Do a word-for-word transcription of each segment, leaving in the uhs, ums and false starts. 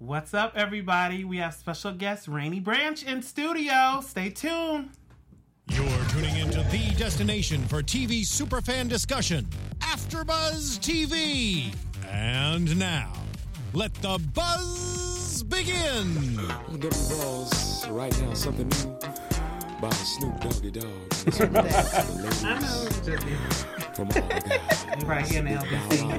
What's up, everybody? We have special guest Rainy Branch in studio. Stay tuned. You're tuning into the destination for T V superfan discussion, AfterBuzz T V. And now, let the buzz begin. Them balls right now, something new by Snoop Doggy Dogg. I know. From all the guys. Right here in L B C.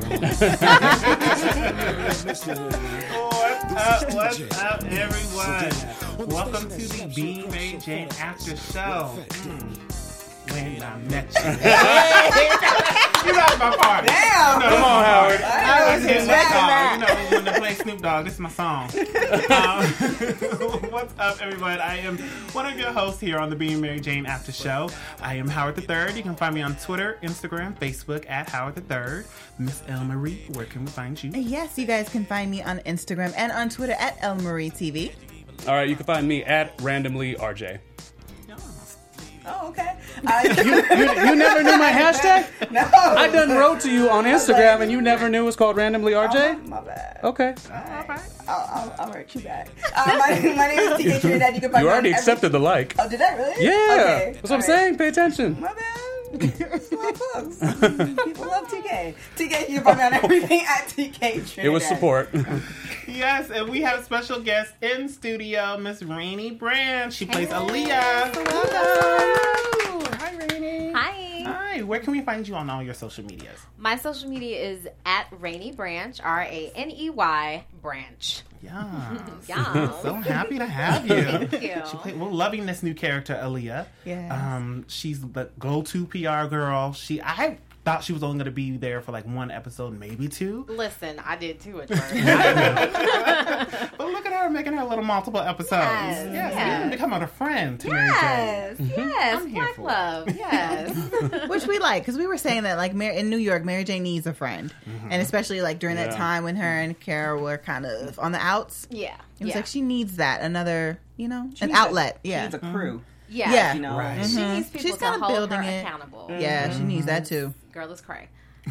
What's up, what's up, everyone? Welcome to the Being Mary Jane After Show. Mm. When I met you. You know my part. Damn. You know, Come on, Howard. I I was hit mad my at song. You know, when they play Snoop Dogg, this is my song. Um, what's up, everyone? I am one of your hosts here on the Being Mary Jane After Show. I am Howard the Third. You can find me on Twitter, Instagram, Facebook at Howard the Third. Miss El Marie, where can we find you? Yes, you guys can find me on Instagram and on Twitter at El Marie T V. All right, you can find me at randomly R J. Oh, okay. I, You, you, you never knew my hashtag? no. I done wrote to you on Instagram and you never knew it was called randomly R J? Oh, my bad. Okay. I'll, I'll, I'll hurt you back. Uh, my, my name is T K Trinidad. You can find You me already on accepted every... the like. Oh, did I really? Yeah. Okay. That's what I'm All saying. Pay attention. My bad. Love folks. People love T K. T K, you can find me on everything at T K Trinidad. It was support. Yes, and we have a special guest in studio, Miss Rainy Branch. She plays Aaliyah. Hello. Hi, Rainy. Hi. Hi. Where can we find you on all your social medias? My social media is at Rainy Branch, R A N E Y Branch. Yeah. Yeah. So happy to have you. Thank you. She played, we're loving this new character, Aaliyah. Yes. Um, she's the go-to P R girl. She, I thought she was only going to be there for like one episode, maybe two. Listen, I did too at first. But look at her making her little multiple episodes. Yes, yes. yes. You become a friend to Mary Yes, Jane. yes, I'm here Black for it. love, yes. Which we like, because we were saying that, like, Mary, in New York, Mary Jane needs a friend. Mm-hmm. And especially, like, during that Yeah. time when her and Kara were kind of on the outs. Yeah, It was yeah. like she needs that, another, you know, an needs a- outlet. She yeah. needs a crew. yeah, Yeah. You know, Right. She Mhm. needs people She's to kinda hold building her it. accountable. Yeah, she needs that too. Girl is cray.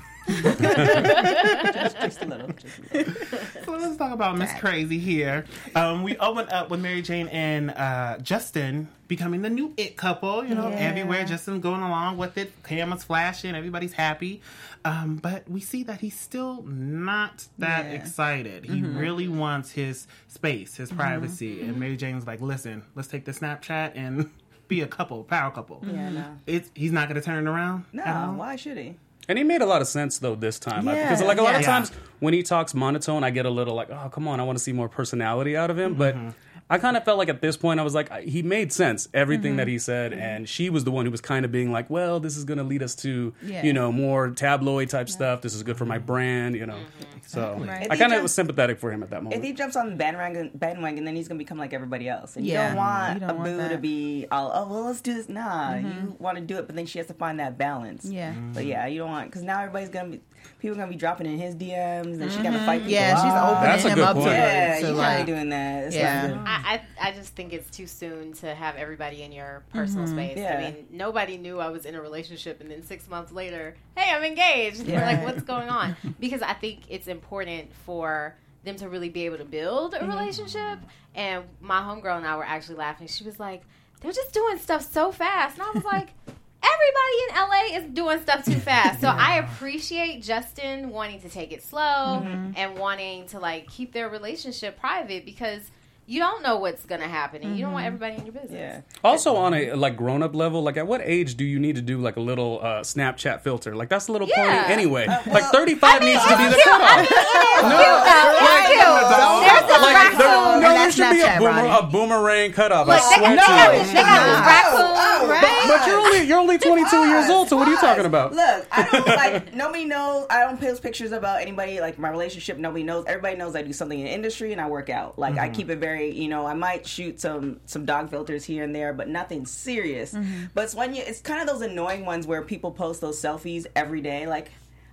just, just a little. Just a little. So let's talk about Miss Crazy here. Um, we opened up with Mary Jane and uh, Justin becoming the new it couple. You know, Yeah. everywhere, Justin going along with it. Cameras flashing, everybody's happy. Um, but we see that he's still not that Yeah. excited. He really wants his space, his privacy. And Mary Jane's like, listen, let's take the Snapchat and be a couple, power couple. Yeah, no. It's, he's not going to turn it around? No, at all? why should he? And he made a lot of sense, though, this time. Yeah, Because, like, a lot of yeah. times when he talks monotone, I get a little like, oh, come on, I want to see more personality out of him. But I kind of felt like at this point, I was like, I- he made sense, everything that he said. And she was the one who was kind of being like, well, this is going to lead us to, Yeah. you know, more tabloid type stuff. This is good for my brand, you know. So Right. I kind of was sympathetic for him at that If moment. he jumps on the bandwagon, bandwagon, then he's gonna become like everybody else. And you Yeah. don't want You don't a want boo that. to be all, oh well, let's do this. Nah, you want to do it, but then she has to find that balance. Yeah. But yeah, you don't want because now everybody's gonna be people are gonna be dropping in his D Ms, and she gotta fight. People Yeah, she's off. opening That's a him good up point. to Yeah, it. you So, can't like, be doing that. It's yeah. not good. I, I I just think it's too soon to have everybody in your personal space. Yeah. I mean, nobody knew I was in a relationship, and then six months later, hey, I'm engaged. Yeah. We're like, what's going on? Because I think it's important for them to really be able to build a relationship. And my homegirl and I were actually laughing. She was like, they're just doing stuff so fast. And I was like, everybody in L A is doing stuff too fast. So I appreciate Justin wanting to take it slow and wanting to, like, keep their relationship private because you don't know what's going to happen and you don't want everybody in your business. Yeah. Also, on a like grown up level, like at what age do you need to do like a little uh, Snapchat filter? Like that's a little Yeah. corny anyway. well, like thirty five I mean, needs to be the it's cute. I cutoff. mean, it's cute, though. It's cute. There's a Like, raccoon. there, no, there That's should be a, Snapchat, boomer, Ronnie. a boomerang cutoff. Look, I they, swear got, to they, you. got, they got this raccoon. Oh, right? But, but you're only you're only twenty-two years old, so what are you talking about? Look, I don't like nobody knows. I don't post pictures about anybody like my relationship. Nobody knows. Everybody knows I do something in the industry and I work out. Like I keep it very, you know. I might shoot some some dog filters here and there, but nothing serious. But it's when you, it's kind of those annoying ones where people post those selfies every day. Like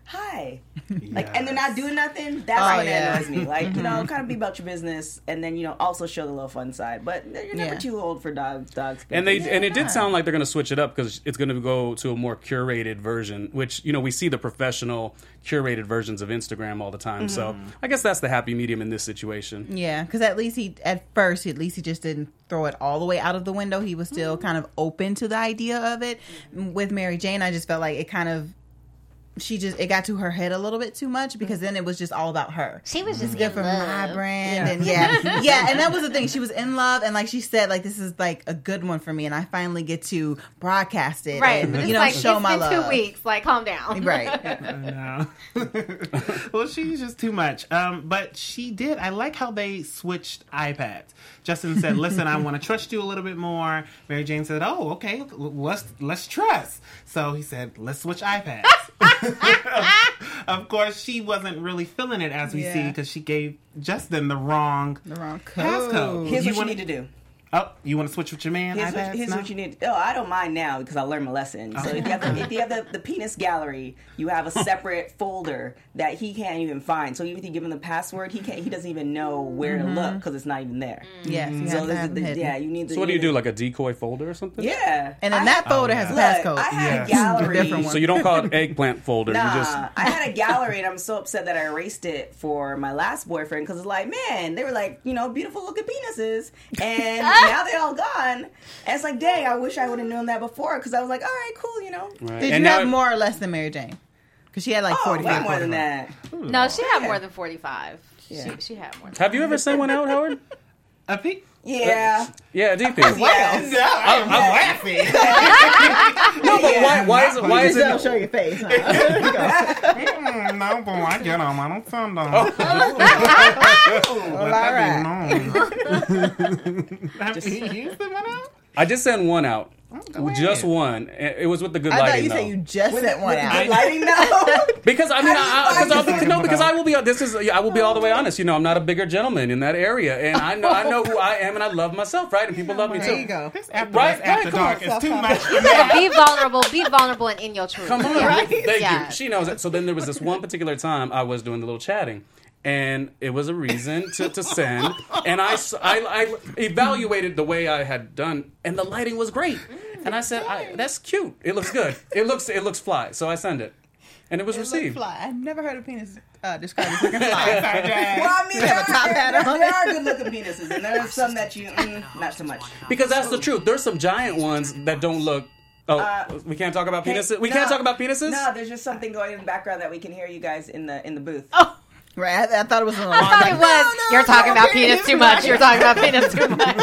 hi. Like, and they're not doing nothing. That's Oh, what yeah. annoys me. Like, you know, kind of be about your business, and then you know, also show the little fun side. But you're never Yeah. too old for dogs. Dogs. And they Yeah. and it did sound like they're going to switch it up because it's going to go to a more curated version, which you know we see the professional curated versions of Instagram all the time. So I guess that's the happy medium in this situation. Yeah, because at least he, at first, at least he just didn't throw it all the way out of the window. He was still kind of open to the idea of it. With Mary Jane, I just felt like it kind of, she just, it got to her head a little bit too much because then it was just all about her. She was just Good in for love. my brand, and yeah, yeah, and that was the thing. She was in love, and like she said, like this is like a good one for me, and I finally get to broadcast it, Right. and But it's you know, like, show it's my been love. two weeks. Like, calm down. Right. No. Well, she's just too much. Um, but she did. I like how they switched iPads. Justin said, "Listen, I want to trust you a little bit more." Mary Jane said, "Oh, okay, let's let's trust." So he said, "Let's switch iPads." Of course, she wasn't really feeling it, as we Yeah. see, because she gave Justin the wrong The wrong code. passcode. Here's You what wanna- you need to do. Oh, you want to switch with your man? Here's, what, iPads here's now? what you need. Oh, I don't mind now because I learned my lesson. So if you have, the, if you have the, the penis gallery, you have a separate folder that he can't even find. So even if you give him the password, he can't. He doesn't even know where to look because it's not even there. Yes, you So have to this have is them the, hidden. yeah, you need. The, So what do you need do, like a decoy folder or something? Yeah, And then I that had- folder Oh, has a Look, passcode. I had Yeah. a gallery. Different one. So you don't call it eggplant folder. Nah, You just I had a gallery, and I'm so upset that I erased it for my last boyfriend because it's like, man, they were like, you know, beautiful looking penises, and now they're all gone. And it's like, dang, I wish I would have known that before because I was like, all right, cool, you know. Right. Did And you now have it- more or less than Mary Jane? Because she had like Oh, forty-five. way more than that. No, she had Yeah. more than forty-five. Yeah. She, she had more. Than Have you ever sent one out, Howard? A peek? Yeah. Yeah, D P. Yeah. No, I'm, I'm laughing. No, but why? Why is it? Why is Don't it? show your face. Huh? Mm, no, boy, I get them. I don't send them. Well, all right. Just, you sent one out? I just sent one out. Go Just ahead. one. It was with the good I thought lighting, you though. said you just sent one With out. the lighting now. Because I mean, How do you I, I, find cause I'll be, yourself? no, because I will be. This is. I will be all the way honest. You know, I'm not a bigger gentleman in that area, and I know. I know who I am, and I love myself, right? And people love me There you too. go. This after, Right, this after right, come on, dark is too much. Yeah, be vulnerable. Be vulnerable and in your truth. Come on, Yeah. thank Yeah. you. She knows it. So then there was this one particular time I was doing the little chatting. And it was a reason to, to send. And I, s- I- I evaluated the way I had done, and the lighting was great. And I said, I, "That's cute. It looks good. It looks it looks fly." So I send it, and it was received. Fly. I've never heard a penis uh, described as looking fly. Well, I mean, They there have a top are, hat on. there are good looking penises, and there are some that you, mm, not so much. Because that's the truth. There's some giant ones that don't look. Oh, Uh, we can't talk about Hey, penises. We no. can't talk about penises. No, there's just something going in the background that we can hear you guys in the in the booth. Oh, Right. I, I thought it was an I alarm. thought like, it was. no, no, You're talking no, about penis penis too much. You're talking about penis too much.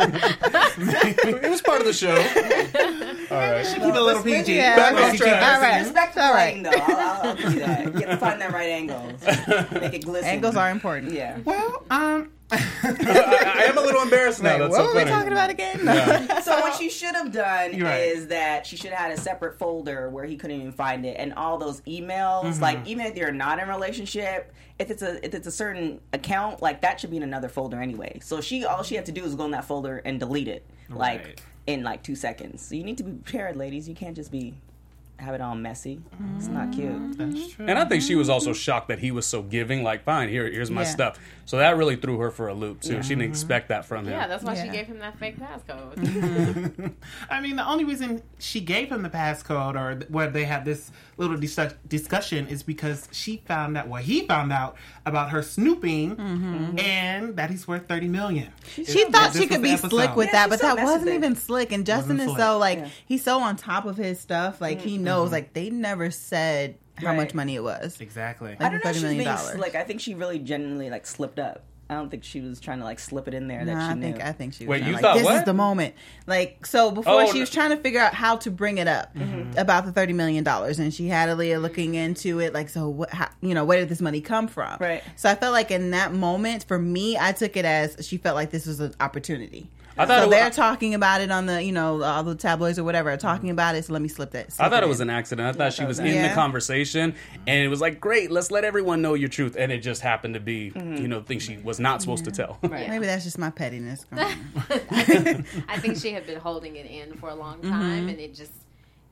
It was part of the show. All right. Keep it a little P G. Yeah, Back okay. on track. All right. Respect the All right. lighting, though. I'll, I'll, I'll give you that. You have to find that right angle. Make it glisten. Angles are important. Yeah. Well, um, I, I am a little embarrassed now. Wait, That's what so were we funny. talking about again? So what she should have done You're right. is that she should have had a separate folder where he couldn't even find it, and all those emails, Mm-hmm. like even if you're not in a relationship, if it's a if it's a certain account, like that should be in another folder anyway. So she all she had to do is go in that folder and delete it, like Right. in like two seconds. So you need to be prepared, ladies. You can't just be have it all messy. It's not cute. that's true. And I think she was also shocked that he was so giving. Like, fine, here, here's my Yeah. stuff. So that really threw her for a loop too. She didn't expect that from him. Yeah, that's why she Yeah. gave him that fake passcode. I mean, the only reason she gave him the passcode or th- where they had this little dis- discussion is because she found out, well, he found out about her snooping and that he's worth thirty million. She thought she could be slick with Yeah, that, but she's so that wasn't messy. even slick. And Justin Wasn't is slick. so like Yeah. he's so on top of his stuff. Like he knows. Like they never said how Right. much money it was. Exactly. I don't know if thirty she's million being dollars. slick. I think she really genuinely like slipped up. I don't think she was trying to like slip it in there that Nah, she I knew. think I think she was Wait, trying, you like, thought this what? is the moment. Like so before Oh, she no. was trying to figure out how to bring it up about the thirty million dollars, and she had Aaliyah looking into it. Like so, what? How, you know, where did this money come from? Right. So I felt like in that moment, for me, I took it as she felt like this was an opportunity. I thought so it they're was, talking about it on the, you know, all the tabloids or whatever are talking about it. So let me slip that. I slip thought it in. was an accident. I thought she was in Yeah. the conversation, and it was like, great, let's let everyone know your truth. And it just happened to be, you know, things she was not supposed to tell. Maybe that's just my pettiness. Come on. I think she had been holding it in for a long time, and it just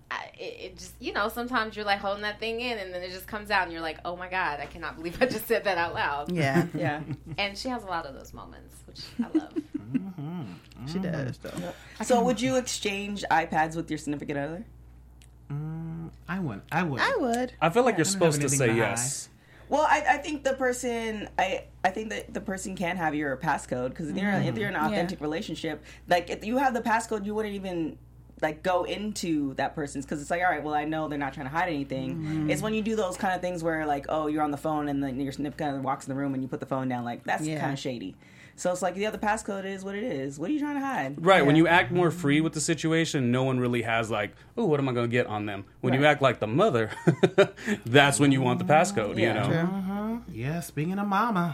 I, it, it just, you know, sometimes you're like holding that thing in and then it just comes out and you're like, oh my God, I cannot believe I just said that out loud. Yeah. Yeah. And she has a lot of those moments, which I love. Mm-hmm. She does, though. Yep. So would you exchange iPads with your significant other? Mm, I would. I would. I would. I feel like you're I don't supposed to have say anything to yes. Well, I, I think the person, I, I think that the person can have your passcode because if you're if you're in an authentic Yeah. relationship, like if you have the passcode, you wouldn't even like go into that person's because it's like, all right, well, I know they're not trying to hide anything. Mm-hmm. It's when you do those kind of things where like, oh, you're on the phone and then your significant other walks in the room and you put the phone down, like that's Yeah. kind of shady. So it's like the other passcode is what it is. What are you trying to hide? Right, when Yeah. you act more free with the situation, no one really has like, oh, what am I going to get on them? When you Right. act like the mother, that's when you want the passcode, you Yeah. know? Uh-huh. Yeah, speaking of mama.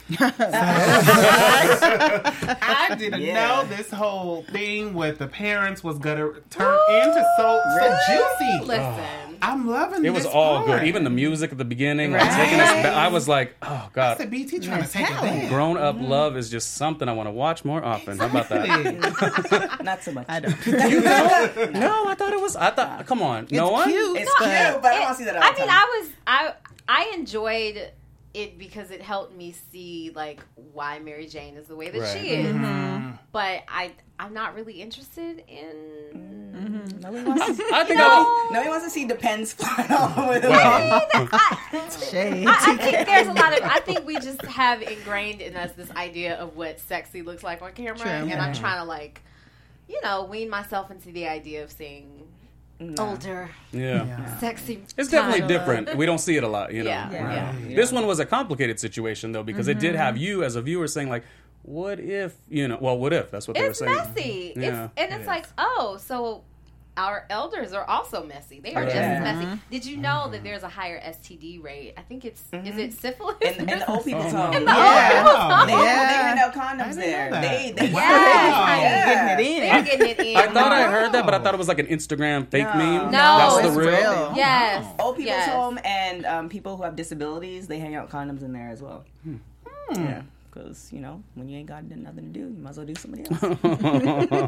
I didn't Yeah. know this whole thing with the parents was gonna turn into so, so juicy. Listen. I'm loving It was this all part. good. Even the music at the beginning, like, Right. taking us back, I was like, oh, I God. said, B T trying to take it talent. back. Grown up love is just something I want to watch more often. How about that? Not so much. I don't. No, I thought it was. I thought, come on. no It's one? cute. It's but- cute, but I don't see that all the I mean, time. I was I I enjoyed it because it helped me see like why Mary Jane is the way that Right. she is. Mm-hmm. But I I'm not really interested in. Nobody wants to, I think No. I nobody wants to see Depends flying all over the Well, Shade. I, I think there's a lot of. I think we just have ingrained in us this idea of what sexy looks like on camera, True. and Yeah. I'm trying to like, you know, wean myself into the idea of seeing older, yeah. Yeah. sexy. It's definitely Tyler. different. We don't see it a lot, you know. Yeah, Yeah. yeah. Yeah. This one was a complicated situation though because it did have you as a viewer saying like, "What if you know? Well, what if?" That's what they It's were saying. messy. Yeah. It's and it's It like, is. oh, so our elders are also messy. They are Right. just as Yeah. messy. Did you know that there's a higher S T D rate? I think it's is it syphilis? in, in the old people's Oh, home. In the Yeah. old people's home? They, Yeah. they hand out I condoms didn't there. know that. They, they, Wow. Yeah. Getting it in. They're getting it in. I thought I heard that, but I thought it was like an Instagram fake No. meme. No, That's the it's real. real. Yes. Old people's yes. home and um, people who have disabilities, they hang out condoms in there as well. Yeah, because you know when you ain't got nothing to do, you might as well do somebody else.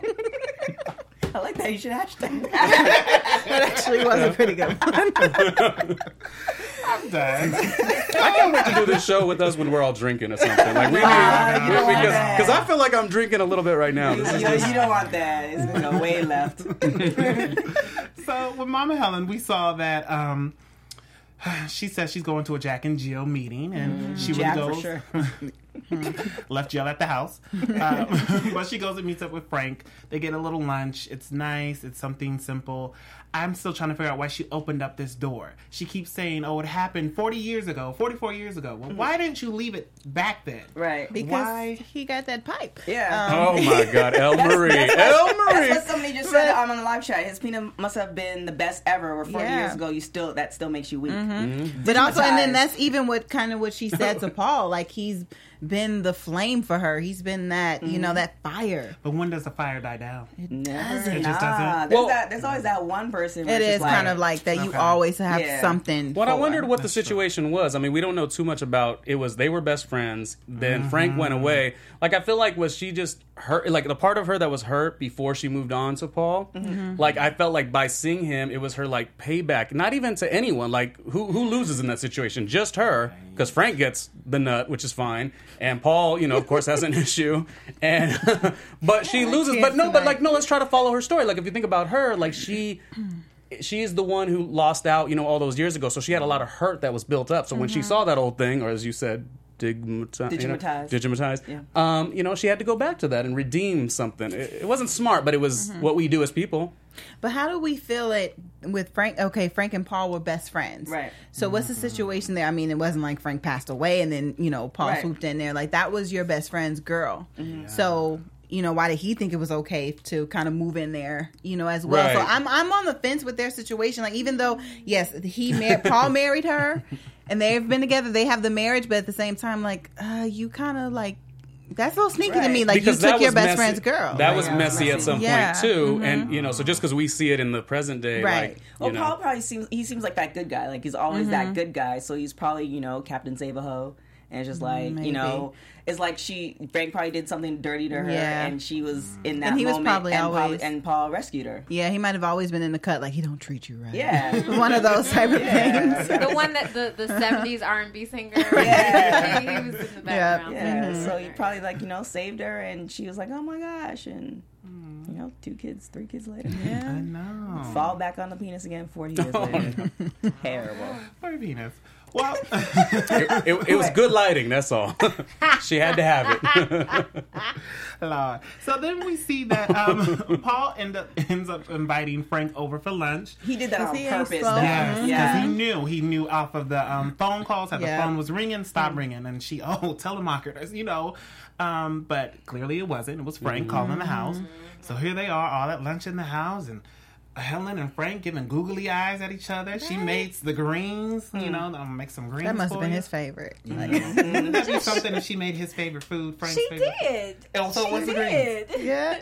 I like that. You should hashtag that. That actually was a pretty good one. I'm done. I can't wait to do this show with us when we're all drinking or something. Like we Nah, need, you don't want because that. because I feel like I'm drinking a little bit right now. This is you, know, just, you don't want that. It's gonna go way left. So with Mama Helen, we saw that um, she says she's going to a Jack and Jill meeting, and she Jack really for goes. sure. Left Jill at the house. Um, but she goes and meets up with Frank. They get a little lunch. It's nice. It's something simple. I'm still trying to figure out why she opened up this door. She keeps saying, oh, it happened forty years ago, forty-four years ago. Well, why didn't you leave it back then? Right. Because Why? he got that pipe. Yeah. oh my God, El Marie, El That's Marie. what somebody just said um, on the live chat. His peanut must have been the best ever. Where forty Yeah. years ago, you still that still makes you weak. But also, and then Stigmatized. that's even what kind of what she said to Paul. Like he's been the flame for her. He's been that, you know, that fire. But when does the fire die down? Never. It Nah. just doesn't. There's, Well- that, there's always that one person. Where It it's is just kind of like that. You Okay. always have Yeah. something. What I for. wondered what the That's true. situation was. I mean, we don't know too much about it. Was they were best friends. Then Frank went away. Like I feel like was she just hurt? Like the part of her that was hurt before she moved on to Paul. Like I felt like by seeing him, it was her like payback. Not even to anyone. Like who who loses in that situation? Just her, because Frank gets the nut, which is fine, and Paul, you know, of course, has an issue. And but she loses. can't But no, but tonight. like no. Let's try to follow her story. Like if you think about her, like she. She's the one who lost out, you know, all those years ago. So she had a lot of hurt that was built up. So when she saw that old thing, or as you said, digmati- you know, Digmatized. digmatized, Yeah. um, you know, she had to go back to that and redeem something. It, it wasn't smart, but it was what we do as people. But how do we feel it with Frank? Okay, Frank and Paul were best friends. Right. So what's the situation there? I mean, it wasn't like Frank passed away and then, you know, Paul Right. swooped in there. Like that was your best friend's girl. So, you know, why did he think it was okay to kind of move in there, you know, as well? So Right. I'm I'm on the fence with their situation. Like even though, yes, he mar- Paul married her and they've been together, they have the marriage, but at the same time, like, uh, you kind of like, that's a little sneaky to Right. me. Like Because you that took your was best messy- friend's girl. That was Yeah. messy at some Yeah. point too. Mhm. And you know, so just because we see it in the present day, Right. like, Well, you know, Paul probably seems he seems like that good guy. Like he's always Mm-hmm. that good guy. So he's probably you know Captain Save a Ho. And it's just like, Maybe. you know, it's like she, Frank probably did something dirty to her, Yeah. and she was in that And he was moment, probably and, always- and Paul rescued her. Yeah, he might have always been in the cut, like he don't treat you right. Yeah. One of those type of Yeah. things. The one that the, the seventies R and B singer. Yeah. he, he was in the background. Yeah, Mhm. so he probably like you know saved her, and she was like, "Oh my gosh!" And you know, two kids, three kids later, I know. fall back on the penis again forty years later. Terrible. Poor penis. Well, It, it, it was good lighting, that's all. She had to have it. Lord. So then we see that um, Paul end up, ends up inviting Frank over for lunch. He did that on he ain't purpose. slow. though. Yes, because Yeah. he knew. He knew off of the um, phone calls that Yeah. the phone was ringing, stop ringing. And she, oh, telemarketers, you know. Um, but clearly it wasn't. It was Frank calling the house. So here they are, all at lunch in the house. And Helen and Frank giving googly eyes at each other. She makes the greens, you know, I'll make some greens That must for have been you. his favorite. Like, Wouldn't that be something if she made his favorite food, Frank's She favorite? did. Oh, so she what's the did. yeah.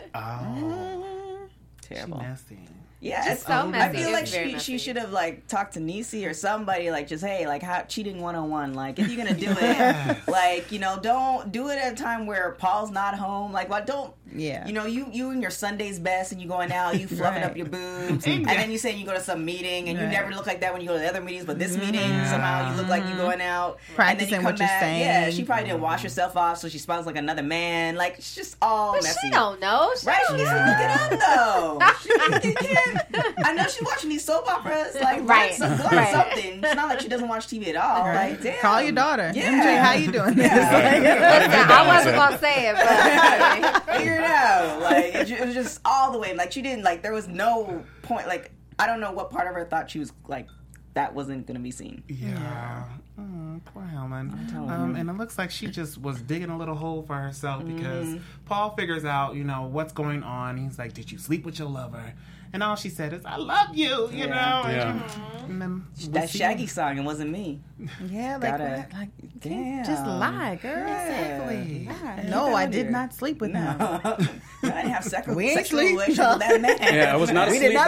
Oh, Terrible. nasty. Yeah, Just it's so I messy. feel It's like very she messy. she should have like talked to Niecy or somebody, like just hey, like how cheating one on one. Like if you're gonna do it, like you know, don't do it at a time where Paul's not home. Like, what? Don't Yeah. you know you you in your Sunday's best and you going out, you fluffing Right. up your boobs, and then you say you go to some meeting and you Right. never look like that when you go to the other meetings, but this meeting somehow you look like you going out, Practicing and then you come what you're back. saying. Yeah, she probably didn't wash herself off, so she smells like another man. Like it's just all But messy. she don't know. She Right, don't she needs to look it up though. She, you can't, I know she's watching these soap operas, like Right. right, some, learn Right. something. It's not like she doesn't watch T V at all. Like, damn. Call your daughter. Yeah. M J, how you doing this? Yeah. Like, Listen, I wasn't gonna say it, but Figure it out. Like it, ju- it was just all the way. Like she didn't like. There was no point. Like I don't know what part of her thought she was like that wasn't gonna be seen. Yeah. Mm, poor Helen. telling Um, you. and it looks like she just was digging a little hole for herself because Mm-hmm. Paul figures out, you know, what's going on. He's like, "Did you sleep with your lover?" And all she said is, "I love you," you Yeah. know. Yeah. And, and then we'll That see. Shaggy song, it wasn't me. yeah, like, Gotta- what? like Damn. just lie, girl. Exactly. No, I did not sleep with him. No. I didn't have sex- We ain't sexual sleep. relations with that man. Yeah, I was not We asleep did not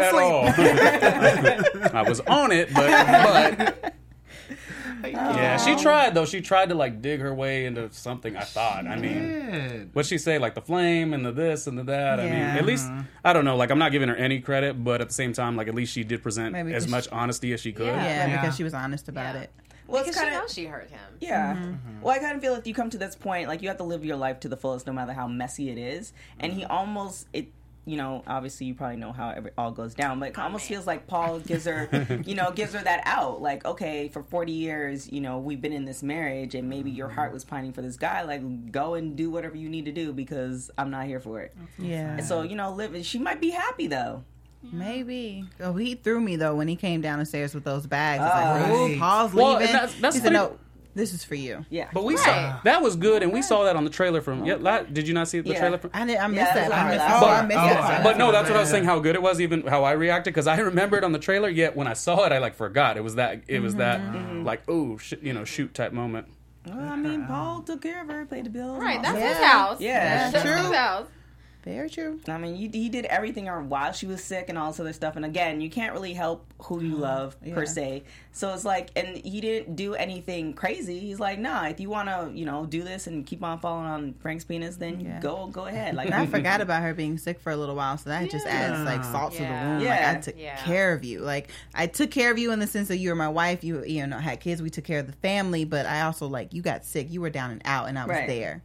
at all. I was on it, but but yeah, she tried though. She tried to like dig her way into something. I thought. I mean, Good. what'd she say? Like the flame and the this and the that. I mean, Yeah. at least I don't know. Like I'm not giving her any credit, but at the same time, like at least she did present Maybe as 'cause much she- honesty as she could. Yeah. Yeah, Yeah. because she was honest about Yeah. it. Well, because it's she kind of knows she hurt him. yeah. Mm-hmm. Well, I kind of feel like you come to this point, like you have to live your life to the fullest, no matter how messy it is. And he almost it. You know, obviously, you probably know how it all goes down, but it almost feels like Paul gives her, you know, gives her that out. Like, okay, for forty years, you know, we've been in this marriage, and maybe your heart was pining for this guy. Like, go and do whatever you need to do because I'm not here for it. Yeah. And so, you know, live. She might be happy though. Maybe. Oh, he threw me though when he came down the stairs with those bags. It's like, Right. oh, Paul's Well, leaving. and that's- that's he said, pretty- no, this is for you. Yeah. But we Right. saw that was good, and we saw that on the trailer from. Yeah, la- did you not see the Yeah. trailer from? I, did, I missed Yeah, that. that's I what missed, I oh, saw. I missed Oh, that. I- But no, that's what I was Yeah. saying. How good it was, even how I reacted, because I remember it on the trailer. Yet when I saw it, I like forgot it was that. It was that like oh sh- you know shoot type moment. Well, I mean, Paul took care of her, paid the bills. Right, and that's all his Yeah. house. Yeah. That's True. his house. Very true. I mean, you, he did everything her while she was sick and all this other stuff. And again, you can't really help who you love per Yeah. se. So it's like, and he didn't do anything crazy. He's like, nah, if you want to, you know, do this and keep on falling on Frank's penis, then Yeah. go, go ahead. Like, And I forgot about her being sick for a little while, so that just adds like salt to the Yeah. wound. Yeah. Like I took Yeah. care of you. Like I took care of you in the sense that you were my wife. You you know had kids. We took care of the family, but I also like you got sick. You were down and out, and I was Right. there.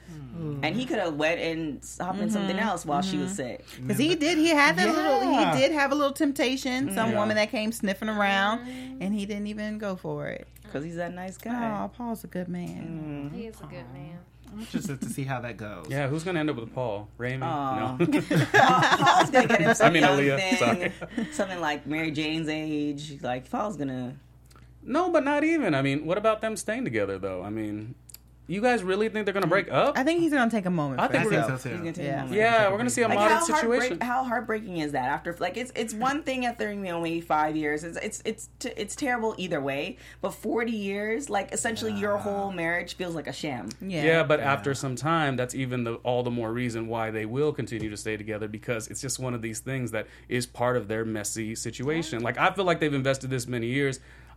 And he could have went and hopped in something else while she was sick. Because he did, he had that little, Yeah. he did have a little temptation. Some Yeah. woman that came sniffing around, and he didn't even go for it. Because he's that nice guy. Oh, Paul's a good man. He is a good man. I'm interested to see how that goes. Yeah, who's gonna end up with Paul? Raimi? Aw. No. Paul- Paul's going to get him some I mean, young Aaliyah, thing. sorry. Something like Mary Jane's age. Like, Paul's going to... No, but not even. I mean, what about them staying together though? I mean, you guys really think they're gonna break up? I think he's gonna take a moment. I for think I we're think gonna- himself. so too. He's gonna take a Yeah. moment. Yeah, we're gonna see a Like modern how situation. heartbreak, how heartbreaking is that? After like it's it's one thing after you know maybe five years. It's it's it's t- it's terrible either way. But forty years, like essentially your whole marriage feels like a sham. Yeah. Yeah, but after some time, that's even the, all the more reason why they will continue to stay together, because it's just one of these things that is part of their messy situation. Like, I feel like they've invested this many years.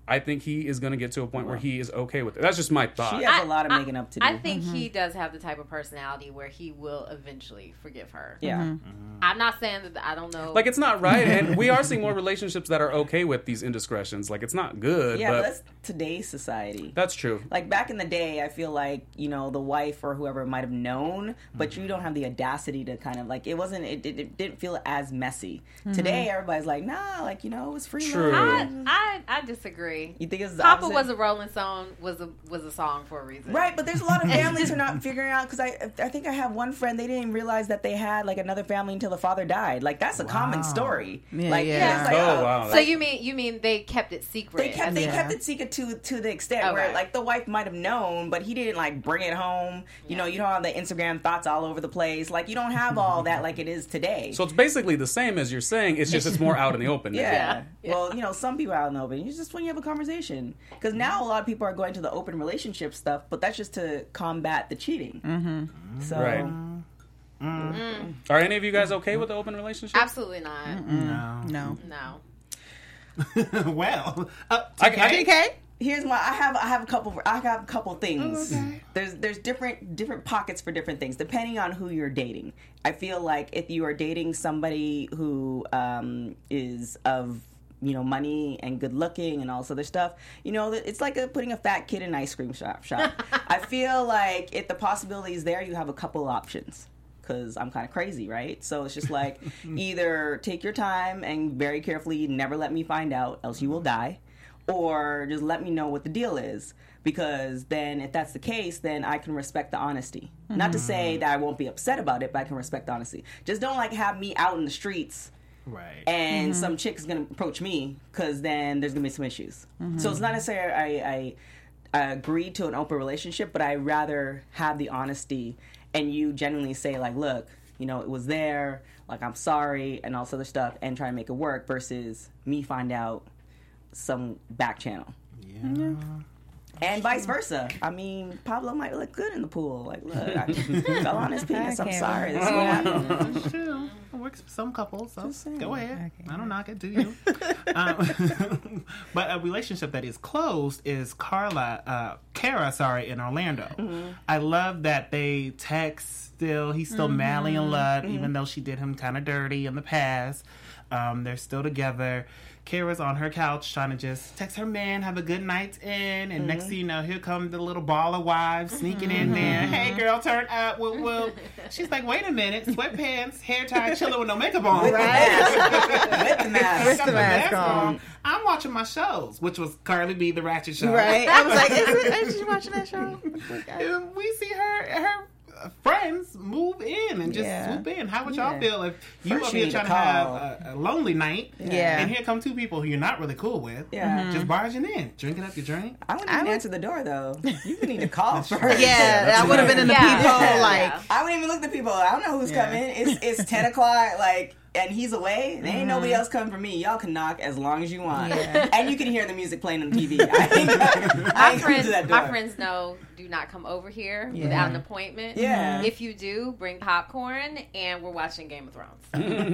I think he is going to get to a point where he is okay with it. That's just my thought. She has I- a lot of I- making up to do. I think he does have the type of personality where he will eventually forgive her. yeah. I'm not saying that I don't know. Like, it's not right, and we are seeing more relationships that are okay with these indiscretions. Like, it's not good, Yeah, but but that's today's society. that's true. Like back in the day, I feel like, you know, the wife or whoever might have known, but you don't have the audacity to kind of like, it wasn't, it, it, it didn't feel as messy. Today, everybody's like, nah, like, you know, it was free True. love. I, I I disagree. You think it's the Papa opposite? was a Rolling Stone was a was a song for a reason. Right, but there's a lot of families who are not figuring out, because I I think I have one friend, they didn't realize that they had like another family until the father died. Like that's a common story. Yeah, like yeah. it's like, Oh, wow. So you mean you mean they kept it secret? They kept they Yeah. kept it secret to to the extent where Okay. like the wife might have known, but he didn't like bring it home. You know, you don't have the Instagram thoughts all over the place. Like you don't have all that like it is today. So it's basically the same as you're saying. It's just it's more out in the open. now. yeah. Yeah. Well, you know, some people are out in the open. It's just when you have a conversation. Because now a lot of people are going to the open relationship stuff, but that's just to combat the cheating. Mm-hmm. So, Right. Are any of you guys okay with the open relationship? Absolutely not. No. No. No. Well, uh, I- T K. I- T K? here's my I have I have a couple I have a couple things. Oh, okay. There's there's different different pockets for different things depending on who you're dating. I feel like if you are dating somebody who um, is of you know money and good looking and all this other stuff, you know it's like a, putting a fat kid in an ice cream shop. shop. I feel like if the possibility is there, you have a couple options. Because I'm kind of crazy, right? So it's just like either take your time and very carefully never let me find out, else you will die, or just let me know what the deal is. Because then, if that's the case, then I can respect the honesty. Not to say that I won't be upset about it, but I can respect the honesty. Just don't like have me out in the streets Right. and some chick is going to approach me, because then there's going to be some issues. So it's not necessarily I, I, I agree to an open relationship, but I rather have the honesty and you genuinely say like, look, you know, it was there, like I'm sorry, and all this other stuff, and try to make it work, versus me find out some back channel. Yeah. And vice versa. I mean, Pablo might look good in the pool. Like, look, I fell on his penis. I'm can't sorry. This is what happened. That's true. It works for some couples, so saying. go ahead. Okay. I don't knock it, do you? um, but a relationship that is closed is Carla, uh, Kara, sorry, in Orlando. Mm-hmm. I love that they text still. He's still Mm-hmm. madly in love, even though she did him kind of dirty in the past. Um, they're still together. Kara's on her couch trying to just text her man, have a good night's in, and Mm-hmm. next thing you know, here come the little ball of wives sneaking in there. Hey, girl, turn up. Whoop, whoop. She's like, wait a minute, sweatpants, hair tied, chilling with no makeup on. With the mask. Got the mask on. I'm watching my shows, which was Carly B, the Ratchet Show. Right? I was like, is, it, is she watching that show? And we see her, her friends move in and just Yeah. swoop in. How would Yeah. y'all feel if you First up you here need trying to to have call. a, a lonely night, Yeah. and here come two people who you're not really cool with, Yeah. just barging in, drinking up your drink? I wouldn't even would- answer the door, though. You would need to call first. Yeah, I would have been in the Yeah. peephole, Yeah. like, I wouldn't even look at people. I don't know who's Yeah. coming. It's it's ten o'clock, like, and he's away. There ain't nobody else coming for me. Y'all can knock as long as you want, Yeah. and you can hear the music playing on the T V. I ain't, I My ain't coming friends, to that door. my friends know do not come over here Yeah. without an appointment. Yeah. If you do, bring popcorn and we're watching Game of Thrones.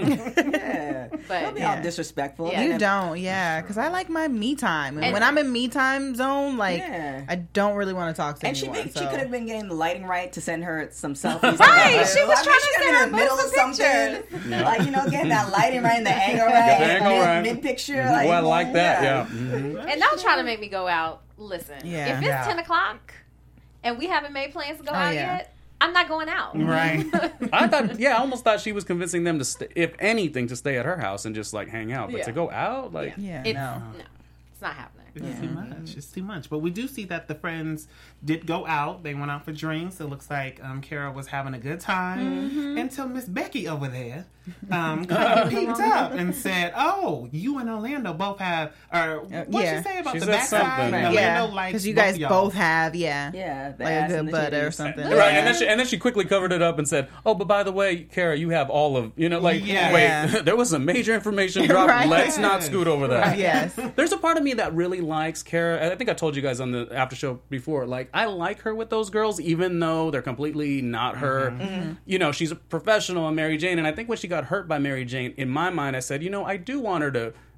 Yeah, But don't be Yeah. all disrespectful. Yeah. you And- don't, yeah, because I like my me time, and, And- when I'm in me time zone, like, Yeah. I don't really want to talk to And she anyone. been, so. she could have been getting the lighting right to send her some selfies. Right, she was I mean, trying to she send could her in the middle of both some something, like you know, getting that lighting right and the angle right, the angle mid, right. mid picture. Oh, Like, I like that. Yeah. Mhm. And don't try to make me go out. Listen, Yeah. if it's Yeah. ten o'clock and we haven't made plans to go Oh, out yeah. yet, I'm not going out. Right. I thought, yeah, I almost thought she was convincing them to, stay, if anything, to stay at her house and just like hang out, but Yeah. to go out, like, Yeah, It's, no. no, it's not happening. It's too much. It's too much. But we do see that the friends did go out. They went out for drinks. It looks like um, Kara was having a good time until Miss Becky over there um, kind of peeked up and said, "Oh, you and Orlando both have." Or what yeah. she say about She the said backside? something. And Yeah, Orlando likes because you both guys of y'all. both have, yeah, yeah, the like ass a and good the butt or titties. something. right, and then she and then she quickly covered it up and said, "Oh, but by the way, Kara, you have all of you know, like, Yeah. wait, Yeah. there was some major information dropped. Right. Let's not scoot over that." Yes. There's a part of me that really likes Kara. I think I told you guys on the after show before. Like, I like her with those girls, even though they're completely not her. Mm-hmm. You know, she's a professional on Mary Jane, and I think when she got hurt by Mary Jane, in my mind, I said, you know, I do want her to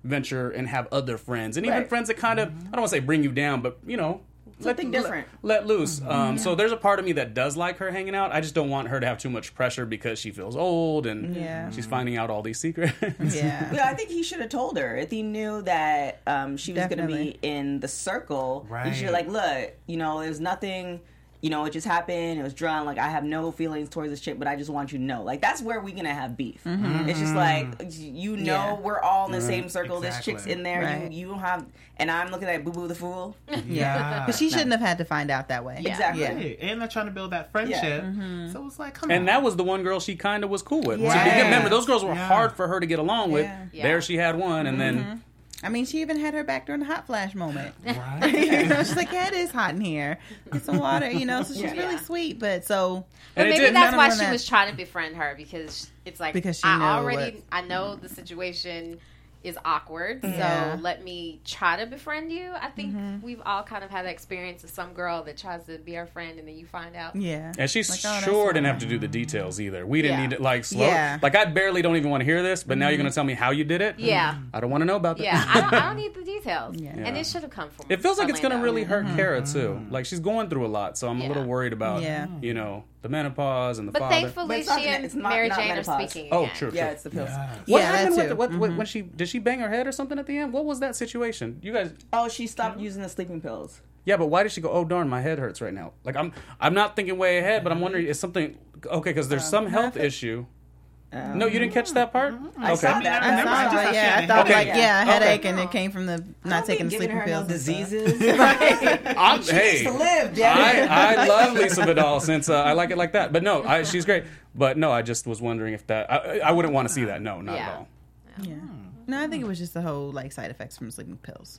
venture and have other friends, and even Right. friends that kind of, I don't want to say bring you down, but you know. Something let, different. Let, let loose. Um, so there's a part of me that does like her hanging out. I just don't want her to have too much pressure because she feels old and Yeah. she's finding out all these secrets. Yeah. Yeah, I think he should have told her if he knew that um, she was going to Definitely. be in the circle. He Right. should like, look, you know, there's nothing. You know, it just happened. It was drawn. Like, I have no feelings towards this chick, but I just want you to know. Like, that's where we're gonna have beef. It's just like, you know, Yeah. we're all in the same circle. This Exactly. chick's in there. Right. You, you don't have, and I'm looking at Boo Boo the Fool. Yeah. But she shouldn't have had to find out that way. Yeah. Exactly. Yeah. Right. And they're trying to build that friendship. So it's like, come on. And that was the one girl she kind of was cool with. So Yeah. you can remember, those girls were Yeah. hard for her to get along with. Yeah. Yeah. There she had one, and then I mean, she even had her back during the hot flash moment. Right. You know, she's like, yeah, it is hot in here. Get some water, you know. So she's Yeah. really sweet, but so But And it maybe did- that's none why of she that- was trying to befriend her because it's like Because she I knew already what- I know the situation is awkward, Yeah. so let me try to befriend you. I think Mm-hmm. we've all kind of had that experience of some girl that tries to be our friend and then you find out. yeah. And she Like, oh, that's sure didn't fine. have to do the details either. We didn't Yeah. need to, like, slow. Yeah. Like, I barely don't even want to hear this, but now you're going to tell me how you did it? Yeah. I don't want to know about that. Yeah, I don't, I don't need the details. Yeah. And it should have come from It feels like it's going to Orlando. really hurt Kara, too. Like, she's going through a lot, so I'm a Yeah. little worried about, Yeah. you know, the menopause and the But father. But thankfully, it's not she me- and it's not- Mary not Jane menopause. are speaking Oh, again. true, true. Yeah, it's the pills. What Yeah, happened that with, too. what, what, when she, did she bang her head or something at the end? What was that situation? You guys... Oh, she stopped using the sleeping pills. Yeah, but why did she go? Oh darn, my head hurts right now. Like I'm, I'm not thinking way ahead, but I'm wondering is something okay? Because there's some health issue. No, you didn't catch that part. I saw Okay. that. I I remember saw I just that. thought Yeah, she I thought had a like headache. yeah, a headache, Okay. and it came from the not Don't be taking giving sleeping her pills. no and stuff. diseases. I'm, She hey, needs to live, Daddy. I, I love Lisa Vidal since uh, I like it like that. But no, I, she's great. But no, I just was wondering if that I, I wouldn't want to see that. No, not Yeah. at all. Yeah. No, I think it was just the whole like side effects from sleeping pills.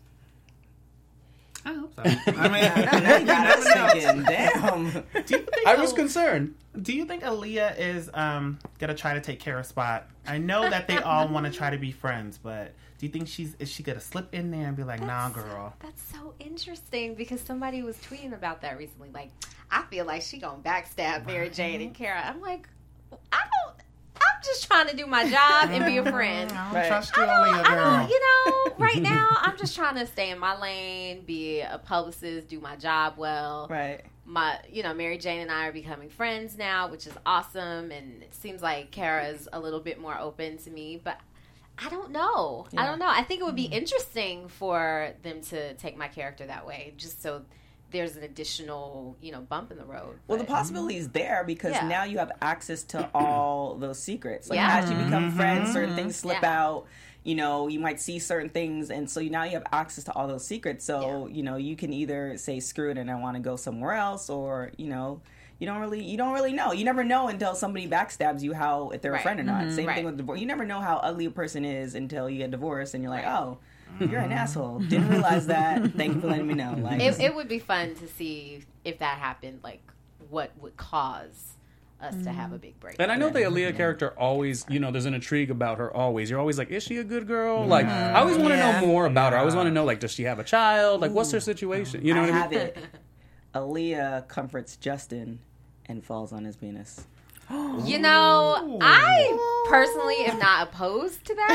I hope so. I mean, Now you got us thinking, damn. do you think I was Al- concerned. Do you think Aaliyah is um gonna try to take Kara's spot? I know that they all want to try to be friends, but do you think she's is she gonna slip in there and be like, nah, girl? That's so interesting because somebody was tweeting about that recently. Like, I feel like she gonna backstab Mary Jane and Kara. I'm like, I don't. I'm just trying to do my job and be a friend. I don't Right. trust you, I don't, Aaliyah, I girl. don't, you know, right now I'm just trying to stay in my lane, be a publicist, do my job well. Right. My, you know, Mary Jane and I are becoming friends now, which is awesome, and it seems like Kara's a little bit more open to me, but I don't know. I don't know. I think it would be interesting for them to take my character that way, just so there's an additional, you know, bump in the road. Well, the But- possibility is there because Yeah. now you have access to all those secrets. Like Yeah. as you become friends, certain things slip Yeah. out. You know, you might see certain things, and so now you have access to all those secrets. So you know, you can either say screw it and I want to go somewhere else, or you know, you don't really, you don't really know. You never know until somebody backstabs you how if they're Right. a friend or not. Same Right. thing with divorce. You never know how ugly a person is until you get divorced, and you're like, Right. oh, you're an asshole. Didn't realize that. Thank you for letting me know. Like, It, it would be fun to see if that happened, like what would cause us to have a big break. And I know the Aaliyah character always, you know, there's an intrigue about her always. You're always like, is she a good girl? Like, I always want to Yeah. know more about her. I always want to know, like, does she have a child? Like, what's her situation? You know I what I have mean? it. Aaliyah comforts Justin and falls on his penis. You know, I personally am not opposed to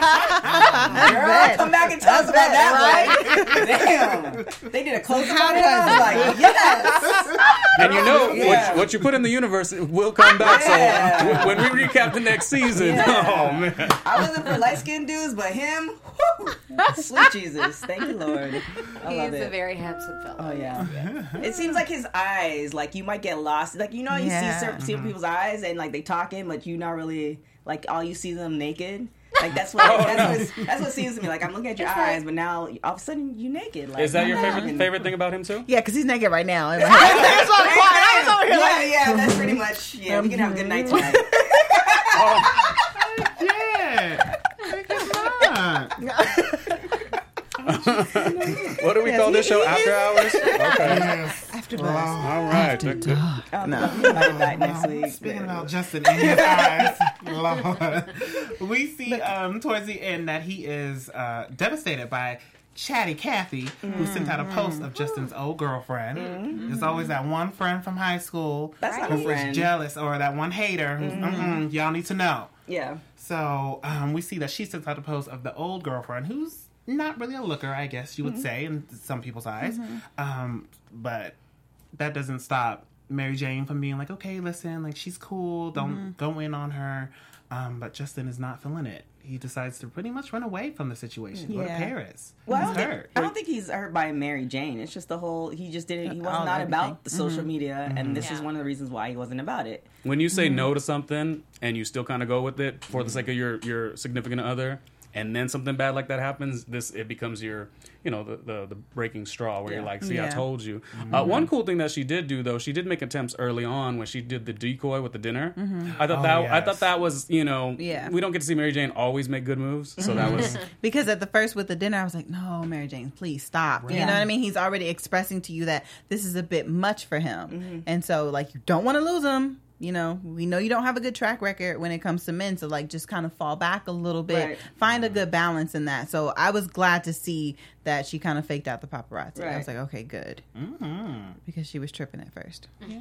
that. Girl, come back and tell us about that, right? Damn. They did a close up on it. I was like, yes. And you know, Yeah. what, what you put in the universe will come back. Yeah. So w- when we recap the next season, Yeah. oh, man. I wasn't for light skinned dudes, but him, whew, sweet Jesus. Thank you, Lord. I He love is it. a very handsome fellow. Oh yeah. It seems like his eyes, like you might get lost. Like you know, you Yeah. see certain see people's eyes and like they talking, but you not really like all you see them naked. Like that's what that's what that's what seems to me. Like I'm looking at your It's eyes, like- but now all of a sudden you naked. Like, Is that your I'm favorite looking- favorite thing about him, too? Yeah, because he's naked right now. And like, that's why I'm quiet. I was over here Yeah, like, yeah, that's pretty much. Yeah, we can have a good night tonight. Yeah. Come on. What do we call this show? After Hours? Okay. after buzz. All right. Um, no. Night next week. Speaking about Justin in his eyes, Lord, we see um, towards the end that he is uh, devastated by Chatty Cathy, who mm-hmm. sent out a post of Justin's old girlfriend. Mm-hmm. There's always that one friend from high school That's who not a friend. is jealous, or that one hater who's, mm-hmm. y'all need to know. Yeah. So um, we see that she sent out a post of the old girlfriend, who's not really a looker, I guess you would mm-hmm. say, in some people's eyes. Mm-hmm. Um, but that doesn't stop Mary Jane from being like, okay, listen, like, she's cool, don't mm-hmm. don't win on her. Um, but Justin is not feeling it. He decides to pretty much run away from the situation. Yeah. Go to Paris. Well, he's I don't, hurt. think, I don't think he's hurt by Mary Jane. It's just the whole, he just didn't, he was All not everything. about the social mm-hmm. media, and Mm-hmm. this yeah. is one of the reasons why he wasn't about it. When you say Mm-hmm. no to something and you still kind of go with it for the sake of your, your significant other, and then something bad like that happens, this it becomes your, you know, the the, the breaking straw where Yeah. you're like, see, I Yeah. told you. Mm-hmm. Uh, one cool thing that she did do, though, she did make attempts early on when she did the decoy with the dinner. Mm-hmm. I thought Oh, that I yes. thought that was, you know, Yeah. we don't get to see Mary Jane always make good moves, so that was Because at the first with the dinner, I was like, no, Mary Jane, please stop. You know what I mean? He's already expressing to you that this is a bit much for him. Mm-hmm. And so, like, you don't want to lose him. You know, we know you don't have a good track record when it comes to men. So, like, just kind of fall back a little bit. Right. Find a good balance in that. So, I was glad to see that she kind of faked out the paparazzi. I was Right. like, okay, good. Mm-hmm. Because she was tripping at first. Yeah.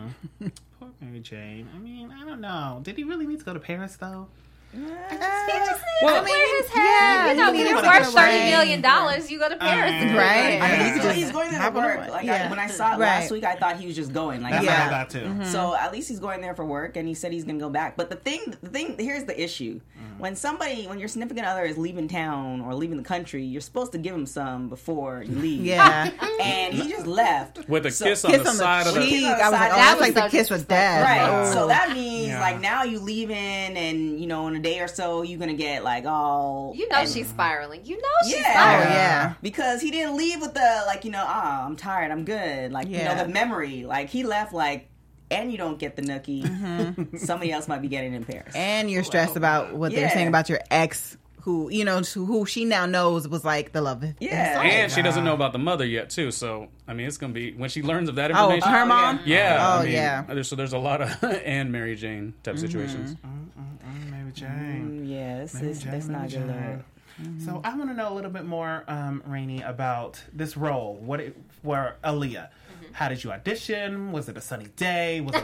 Poor Mary Jane. I mean, I don't know. Did he really need to go to Paris, though? He just needs Well, to clear his head. yeah, you know, he when needed you're to worth get thirty away. million dollars, you go to Paris. Uh, to do Right. it. I mean, Yeah. he's, he's going there Hop for on work. away. Like Yeah. I, when I saw it Right. last week, I thought he was just going. Like, That's Yeah. what I thought, too. Mm-hmm. So at least he's going there for work, and he said he's going to go back. But the thing, the thing, here's the issue: Mm. when somebody, when your significant other is leaving town or leaving the country, you're supposed to give him some before you leave. Yeah. And he just left with a So- kiss on Kiss the on side the of the. cheek. Kiss on the I was like, side. oh, That that's was like the so kiss with dad. Right. Oh. So that means Yeah. like now you leaving, and you know in a day or so you're gonna get like all You know and- she's spiraling. You know she's Yeah. Oh, spiraling. yeah. because he didn't leave with the like you know ah I'm tired I'm good like you Yeah. know the memory like he left like and you don't get the nookie. Somebody else might be getting in Paris. And you're stressed about what they're Yeah. saying about your ex, who, you know, who who she now knows was like the love of his Yeah. life. And she doesn't know about the mother yet, too. So, I mean, it's going to be, when she learns of that Oh, information. her Oh, mom? Yeah. Oh, I mean, yeah. there's- So there's a lot of and Mary Jane type situations. Mm, Mary Jane. Mm, yeah, this Mary is Jane, that's Mary not good. Jane. So I want to know a little bit more, um, Rainey, about this role. What it, for Aaliyah? How did you audition? Was it a sunny day? Was it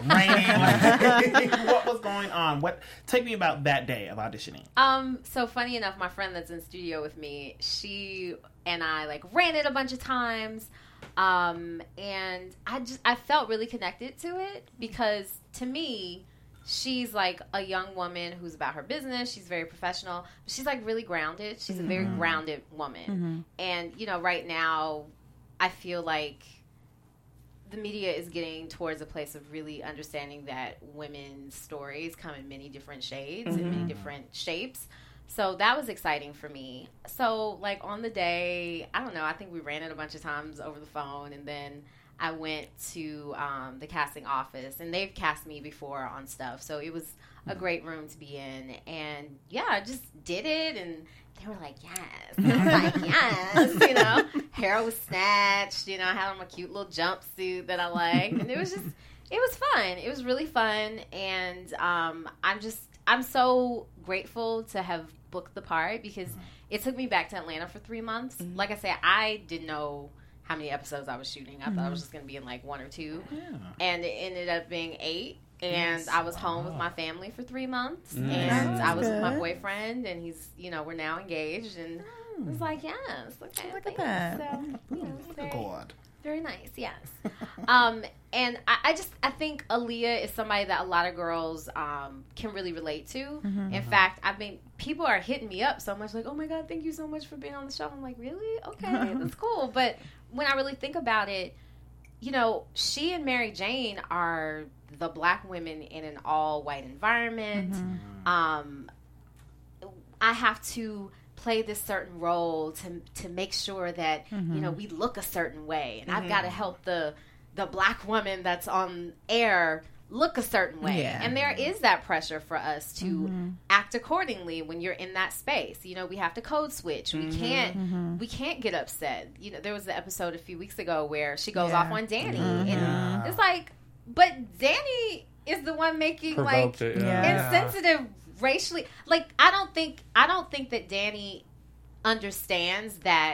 raining? Like, what was going on? What? Take me about that day of auditioning. Um, so funny enough, my friend that's in studio with me, she and I like ran it a bunch of times. Um, and I just I felt really connected to it because to me, she's like a young woman who's about her business. She's very professional. But she's like really grounded. She's a very grounded woman. Mm-hmm. And you know, right now, I feel like the media is getting towards a place of really understanding that women's stories come in many different shades and many different shapes. So that was exciting for me. So like on the day, I don't know, I think we ran it a bunch of times over the phone, and then I went to um, the casting office, and they've cast me before on stuff. So it was a great room to be in. And yeah, I just did it, and they were like, yes. And I was like, yes. You know, hair was snatched. You know, I had on my cute little jumpsuit that I liked. And it was just, it was fun. It was really fun. And um, I'm just, I'm so grateful to have booked the part because it took me back to Atlanta for three months. Mm-hmm. Like I said, I didn't know how many episodes I was shooting. I thought I was just going to be in like one or two. Yeah. And it ended up being eight. And Yes. I was home with my family for three months. Mm. And That's I was with my good. boyfriend, and he's, you know, we're now engaged. And it was like, yes, okay. Look at thanks. that. So, you know, Look very, at God. very nice, yes. um, and I, I just, I think Aaliyah is somebody that a lot of girls um, can really relate to. Mm-hmm. In fact, I mean, people are hitting me up so much, like, oh my God, thank you so much for being on the show. I'm like, really? Okay, that's cool. But when I really think about it, you know, she and Mary Jane are the black women in an all-white environment. Mm-hmm. Um, I have to play this certain role to to make sure that Mm-hmm. you know we look a certain way, and I've got to help the the black woman that's on air look a certain way. Yeah. And there is that pressure for us to act accordingly when you're in that space. You know, we have to code switch. We can't we can't get upset. You know, there was an episode a few weeks ago where she goes Yeah. off on Danny, and it's like, but Danny is the one making Provoked like it, yeah. Yeah. insensitive racially. Like I don't think I don't think that Danny understands that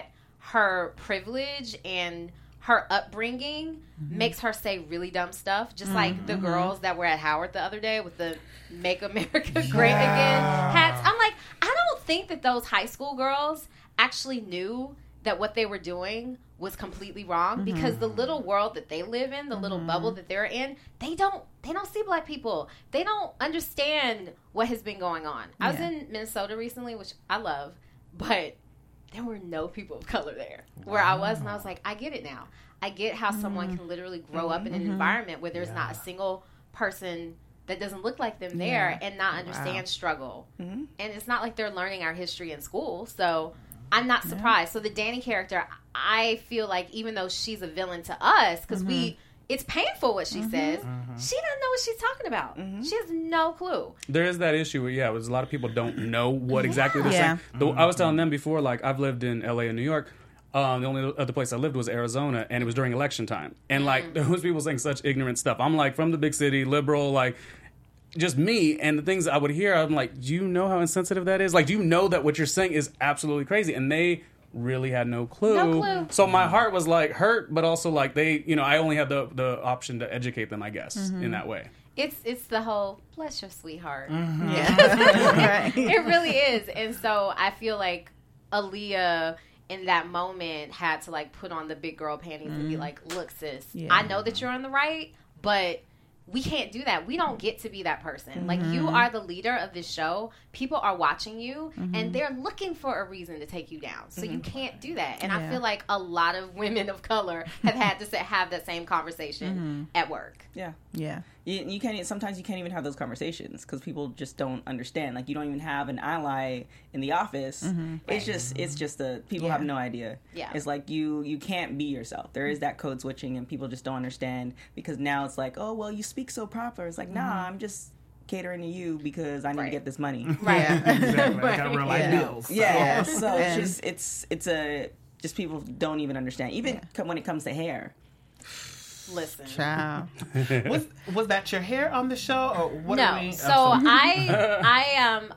her privilege and her upbringing mm-hmm. makes her say really dumb stuff, just mm-hmm. like the girls that were at Howard the other day with the Make America Great Again hats. I'm like, I don't think that those high school girls actually knew that what they were doing was completely wrong, mm-hmm. because the little world that they live in, the mm-hmm. little bubble that they're in, they don't they don't see black people. They don't understand what has been going on. Yeah. I was in Minnesota recently, which I love, but there were no people of color there where wow. I was, and I was like, I get it now. I get how mm-hmm. someone can literally grow mm-hmm. up in an environment where there's yeah. not a single person that doesn't look like them there yeah. and not understand wow. struggle. Mm-hmm. And it's not like they're learning our history in school, so I'm not surprised. Yeah. So the Danny character, I feel like even though she's a villain to us, because mm-hmm. we, it's painful what she mm-hmm. says, mm-hmm. she doesn't know what she's talking about. Mm-hmm. She has no clue. There is that issue where, yeah, there's a lot of people don't know what exactly they're yeah. saying. Though I was telling them before, like, I've lived in L A and New York. Um, the only other place I lived was Arizona, and it was during election time. And, like, mm. those people saying such ignorant stuff. I'm, like, from the big city, liberal, like, just me, and the things I would hear, I'm like, do you know how insensitive that is? Like, do you know that what you're saying is absolutely crazy? And they really had no clue. No clue. So my heart was, like, hurt, but also, like, they, you know, I only had the, the option to educate them, I guess, mm-hmm. in that way. It's it's the whole, bless your sweetheart. Mm-hmm. Yeah. Right. It really is. And so I feel like Aaliyah in that moment had to, like, put on the big girl panties mm-hmm. and be like, look, sis, yeah. I know that you're on the right, but we can't do that. We don't get to be that person. Mm-hmm. Like, you are the leader of this show. People are watching you, mm-hmm. and they're looking for a reason to take you down. So mm-hmm. you can't do that. And yeah. I feel like a lot of women of color have had to say, have that same conversation mm-hmm. at work. Yeah. Yeah. You, you can't. Sometimes you can't even have those conversations because people just don't understand. Like, you don't even have an ally in the office. Mm-hmm. It's right. just, it's just the people yeah. have no idea. Yeah. It's like you, you can't be yourself. There is that code switching, and people just don't understand because now it's like, oh well, you speak so proper. It's like, nah, mm-hmm. I'm just catering to you because I need right. to get this money. Right. Yeah. Exactly. I got real life yeah. bills. So. Yeah. So it's just, it's, it's a, just people don't even understand. Even yeah. when it comes to hair. Listen, child. was was that your hair on the show, or what? No, are we, so I, I um,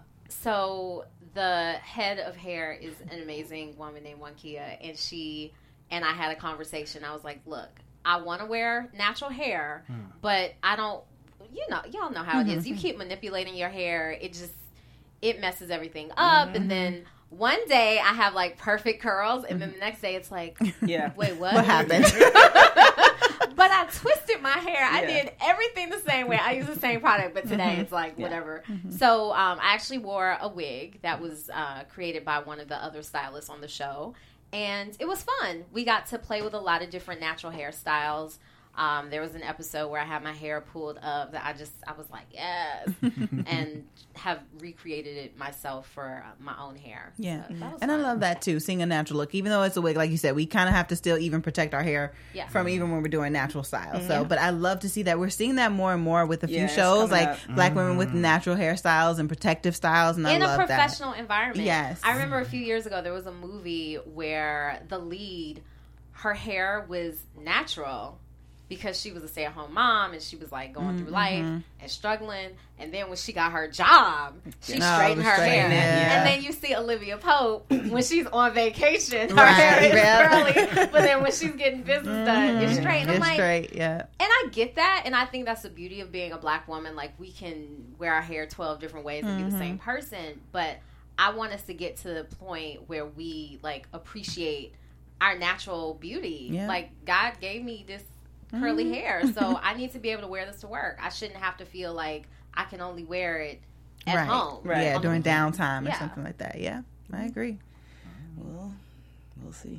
so the head of hair is an amazing woman named Wankia, and she and I had a conversation. I was like, look, I want to wear natural hair, hmm. but I don't. You know, y'all know how it is. You keep manipulating your hair, it just it messes everything up, mm-hmm. and then. One day I have like perfect curls, and then the next day it's like, yeah, wait, what? What happened? But I twisted my hair. I yeah. did everything the same way. I use the same product, but today mm-hmm. it's like yeah. whatever. Mm-hmm. So um, I actually wore a wig that was uh, created by one of the other stylists on the show, and it was fun. We got to play with a lot of different natural hairstyles. Um, there was an episode where I had my hair pulled up that I just, I was like, yes, and have recreated it myself for uh, my own hair. Yeah. So that was and fun. I love that too, seeing a natural look. Even though it's a wig, like you said, we kind of have to still even protect our hair yeah. from even when we're doing natural style. Mm-hmm. So, but I love to see that. We're seeing that more and more with a few yeah, shows, like up. black mm-hmm. women with natural hairstyles and protective styles. And in I love a professional that. environment. Yes. I remember a few years ago, there was a movie where the lead, her hair was natural, because she was a stay-at-home mom and she was like going through life mm-hmm. and struggling. And then when she got her job, she no, straightened her hair. Yeah. And then you see Olivia Pope when she's on vacation, her right, hair is yeah. curly. But then when she's getting business mm-hmm. done, it's straight. And I'm it's like, straight, yeah. And I get that, and I think that's the beauty of being a black woman. Like, we can wear our hair twelve different ways and mm-hmm. be the same person. But I want us to get to the point where we like appreciate our natural beauty. Yeah. Like, God gave me this curly mm-hmm. hair, so I need to be able to wear this to work. I shouldn't have to feel like I can only wear it at right. home. Right. Yeah, during downtime yeah. or something like that. Yeah, I agree. Well, we'll see.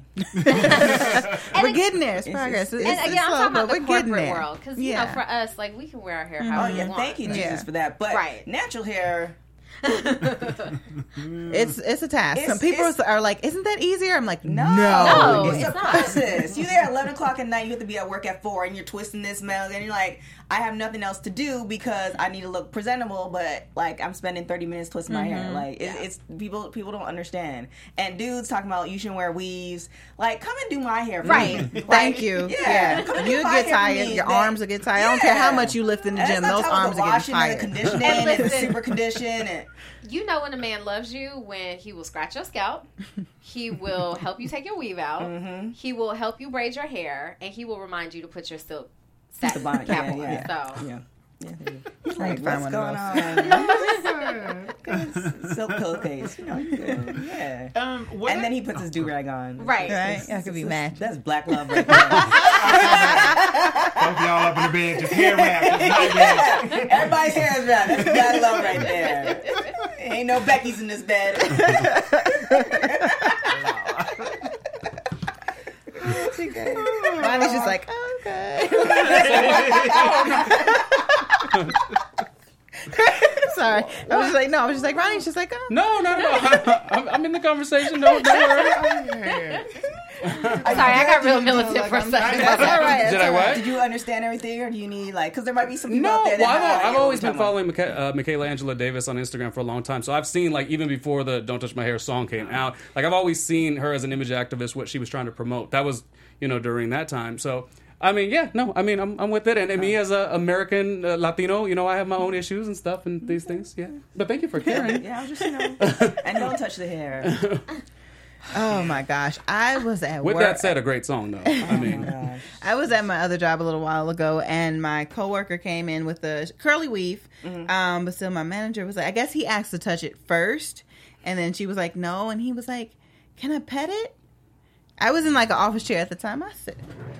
We're getting there. It's progress. It's, And it's again, I'm slow, talking but about the we're getting corporate there. world, because yeah. you know, for us, like, we can wear our hair Oh however yeah, we want. thank you, Jesus, Yeah. for that. But Right. natural hair. It's it's a task. It's- Some people it's- are like, "Isn't that easier?" I'm like, "No, No, it's, it's a not. process. You there at eleven o'clock at night. You have to be at work at four, and you're twisting this mouth, and you're like, I have nothing else to do because I need to look presentable, but like I'm spending thirty minutes twisting my hair. Like it, it's people people don't understand. And dudes talking about you shouldn't wear weaves. Like come and do my hair, for Right. me. Thank Like, you. Yeah, Yeah. come and do You my get hair for tired. me. Your Then- arms will get tired. I don't care how Yeah. much you lift in the And gym. that's Those not talking arms about are the getting washing and the tired. conditioning And and the listen. super condition. And, You know when a man loves you when he will scratch your scalp, he will help you take your weave out, Mm-hmm. he will help you braid your hair, and he will remind you to put your silk the satin bonnet, cap yeah, on. yeah, So yeah. Yeah. He's Like, what's going on? Silk pillowcase, you know, you good. Yeah. Um, what And then he puts his do rag on. Right. Right? That could be matched. That's black love right there. both y'all up in the bed, just hair wrap, just night wrap. Everybody's hair is round. That's black love right there. Ain't no Becky's in this bed. Ronnie's just like, okay. Sorry. I was just like, no, I was just like, Ronnie's just like, oh. No, no, no. I'm, I'm in the conversation. Don't, don't worry. Sorry, I got real militant for a second. That's all right. Did I what? Did you understand everything, or do you need like? Because there might be some people No, out there that well, have no I've, idea I've what always we're been talking following Micha- uh, Michaela Angela Davis on Instagram for a long time, so I've seen like even before the "Don't Touch My Hair" song came out, like I've always seen her as an image activist, what she was trying to promote. That was, you know, during that time. So, I mean, yeah, no, I mean, I'm, I'm with it, and, and me as a American uh, Latino, you know, I have my own issues and stuff and these things. Yeah, but thank you for caring. about. Yeah, I was just you know, and don't touch the hair. Oh my gosh. I was at With work. that said, a great song though. I mean, Gosh. I was at my other job a little while ago, and my coworker came in with a curly weave. Um, but still, my manager was like, I guess he asked to touch it first, and then she was like, no, and he was like, can I pet it? I was in like an office chair at the time. I said,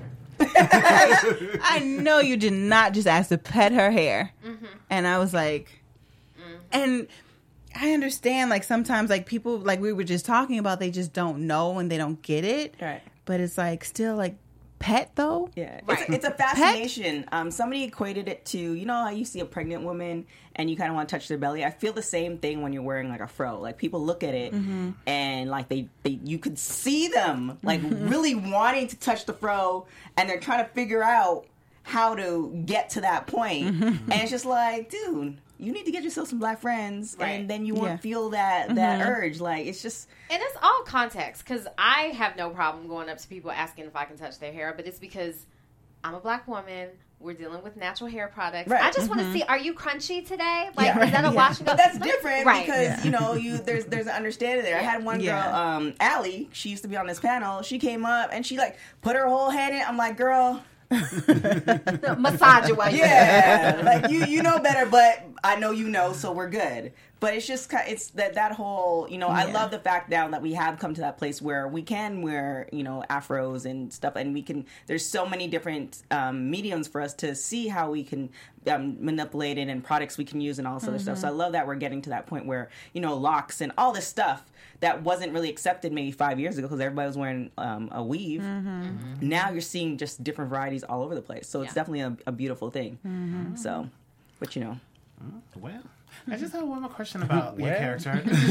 I, I know you did not just ask to pet her hair, and I was like, and. I understand, like, sometimes, like, people, like we were just talking about, they just don't know and they don't get it. Right. But it's, like, still, like, pet, though? Yeah, Right. it's, it's a fascination. Um, somebody equated it to, you know, how you see a pregnant woman and you kind of want to touch their belly. I feel the same thing when you're wearing like a fro. Like people look at it and like they, they, you could see them like really wanting to touch the fro, and they're trying to figure out how to get to that point. And it's just like, dude, you need to get yourself some black friends, Right. and then you won't Yeah. feel that that urge. Like it's just. And it's all context, because I have no problem going up to people asking if I can touch their hair, but it's because I'm a black woman. We're dealing with natural hair products. Right. I just want to see, are you crunchy today? Like, Yeah. is that a Yeah. wash and go? But that's different Right. because Yeah. you know you there's there's an understanding there. I had one girl, Yeah. um, Allie. She used to be on this panel. She came up and she like put her whole head in. I'm like, girl, Massage it while you yeah, like you you know better, but I know you know, so we're good. But it's just ki- it's that that whole you know I Yeah. love the fact now that we have come to that place where we can wear you know afros and stuff, and we can. There's so many different um, mediums for us to see how we can um, manipulate it and products we can use and all this other stuff. So I love that we're getting to that point where you know locks and all this stuff that wasn't really accepted maybe five years ago because everybody was wearing um, a weave. Now you're seeing just different varieties all over the place. So it's Yeah. definitely a, a beautiful thing. So, but you know. Well, I just have one more question about your Well. character.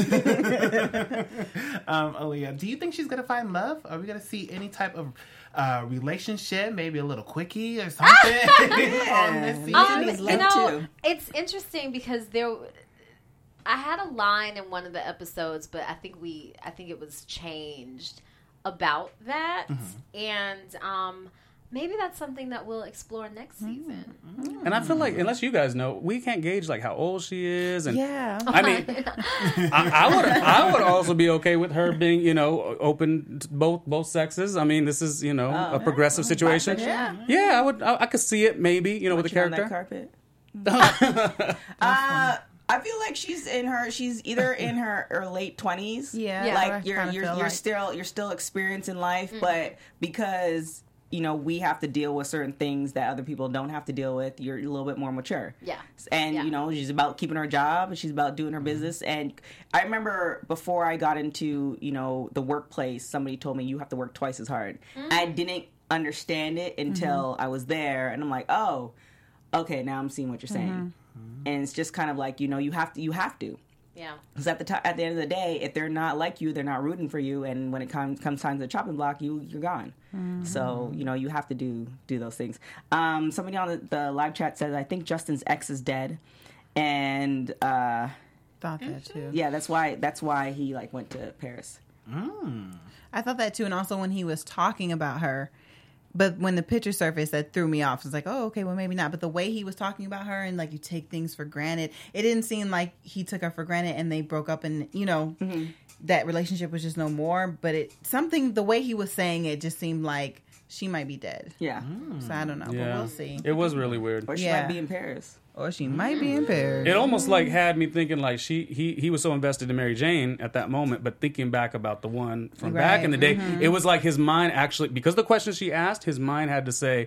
um, Aaliyah, do you think she's gonna find love? Are we gonna see any type of uh, relationship, maybe a little quickie or something on this season? Um, needs you love, know, too. it's interesting because there, I had a line in one of the episodes, but I think we, I think it was changed about that, and um, maybe that's something that we'll explore next season. and I feel like unless you guys know, we can't gauge like how old she is, and Yeah. I mean, I, I would I would also be okay with her being you know open to both both sexes. I mean, this is you know a progressive situation. Yeah. Yeah, I would I, I could see it maybe you know with the Watching on character. that carpet. uh, I feel like she's in her. She's either in her, her late twenties. Yeah, Yeah. I like you're kinda you're feel you're like- still you're still experiencing life, but because you know we have to deal with certain things that other people don't have to deal with, you're a little bit more mature. Yeah. And Yeah. you know she's about keeping her job, and she's about doing her business. And I remember before I got into you know the workplace, somebody told me you have to work twice as hard. I didn't understand it until I was there, and I'm like, oh, okay, now I'm seeing what you're saying. And it's just kind of like you know you have to you have to Yeah. Because at the t- at the end of the day, if they're not like you, they're not rooting for you, and when it comes comes time to the chopping block, you you're gone. Mm-hmm. So you know you have to do do those things. Um, somebody on the, the live chat says, "I think Justin's ex is dead," and uh, thought that too. Yeah, that's why that's why he like went to Paris. Mm. I thought that too, and also when he was talking about her. But when the picture surfaced, that threw me off. It was like, oh, okay, well, maybe not. But the way he was talking about her and, like, you take things for granted, it didn't seem like he took her for granted and they broke up and, you know, mm-hmm. that relationship was just no more. But it something, the way he was saying it just seemed like she might be dead. Yeah. Mm. So I don't know, yeah. but we'll see. It was really weird. Or she yeah. might be in Paris. Or she might be in Paris. It almost like had me thinking like she he he was so invested in Mary Jane at that moment, but thinking back about the one from right. back in the day, mm-hmm. it was like his mind actually, because the questions she asked, his mind had to say,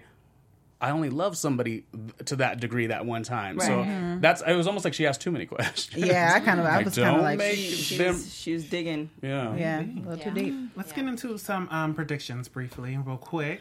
I only love somebody to that degree that one time. Right. So Mm-hmm. that's it was almost like she asked too many questions. Yeah, I kind of I Like, was kind of don't like make She, she, them- was, she was digging. Yeah. yeah, a little Yeah. too deep. Let's Yeah. get into some um, predictions briefly, real quick.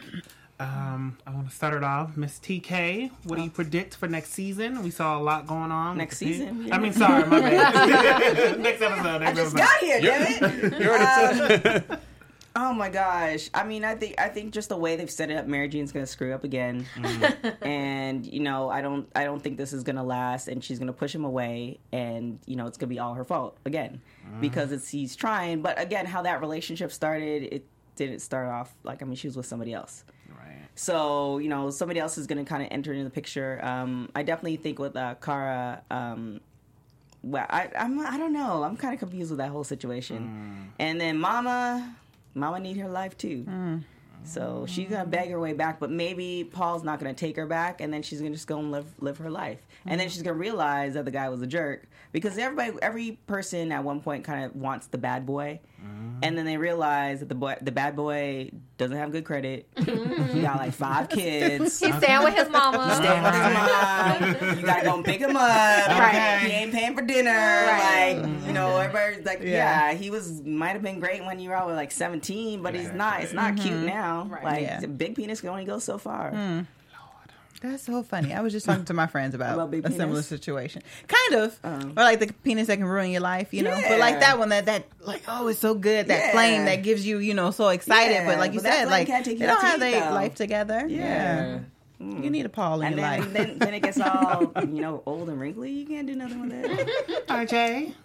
Um, I want to start it off. Miss T K, what do you predict for next season? We saw a lot going on. Next with the season? team. I mean, sorry, my bad. Next episode. Next I just episode. got here, damn it. You already said Um, oh my gosh! I mean, I think I think just the way they've set it up, Mary Jane's gonna screw up again, Mm. and you know, I don't I don't think this is gonna last, and she's gonna push him away, and you know, it's gonna be all her fault again Mm. because it's he's trying. But again, how that relationship started, it didn't start off like I mean, she was with somebody else. Right. So, you know, somebody else is going to kind of enter into the picture. Um, I definitely think with uh, Kara, um, well, I, I'm, I don't know. I'm kind of confused with that whole situation. Mm. And then Mama, Mama need her life too. Mm. So she's going to beg her way back, but maybe Paul's not going to take her back, and then she's going to just go and live live her life. And then she's going to realize that the guy was a jerk, because everybody, every person at one point kind of wants the bad boy, and then they realize that the boy, the bad boy doesn't have good credit. He got like five kids. He's staying with his mama. Staying with his mom. You gotta go and pick him up. Right. He ain't paying for dinner. Right. Like, you know, everybody's like, Yeah. yeah, he was might have been great when you were out with like seventeen, but he's not. It's not cute now. Right. Like, Yeah. the big penis can only go so far. That's so funny. I was just talking to my friends about, About big a similar penis? situation. Kind of. Um. or like the penis that can ruin your life, you know? But like Yeah. that one that, that like, oh, it's so good. That Yeah. flame that gives you, you know, so excited. Yeah, but like you but that said, flame like, can't they take you don't out to have eat, their though. life together. Yeah. You need a Paul in And your then, life. then, then it gets all, you know, old and wrinkly. You can't do nothing with it. R J.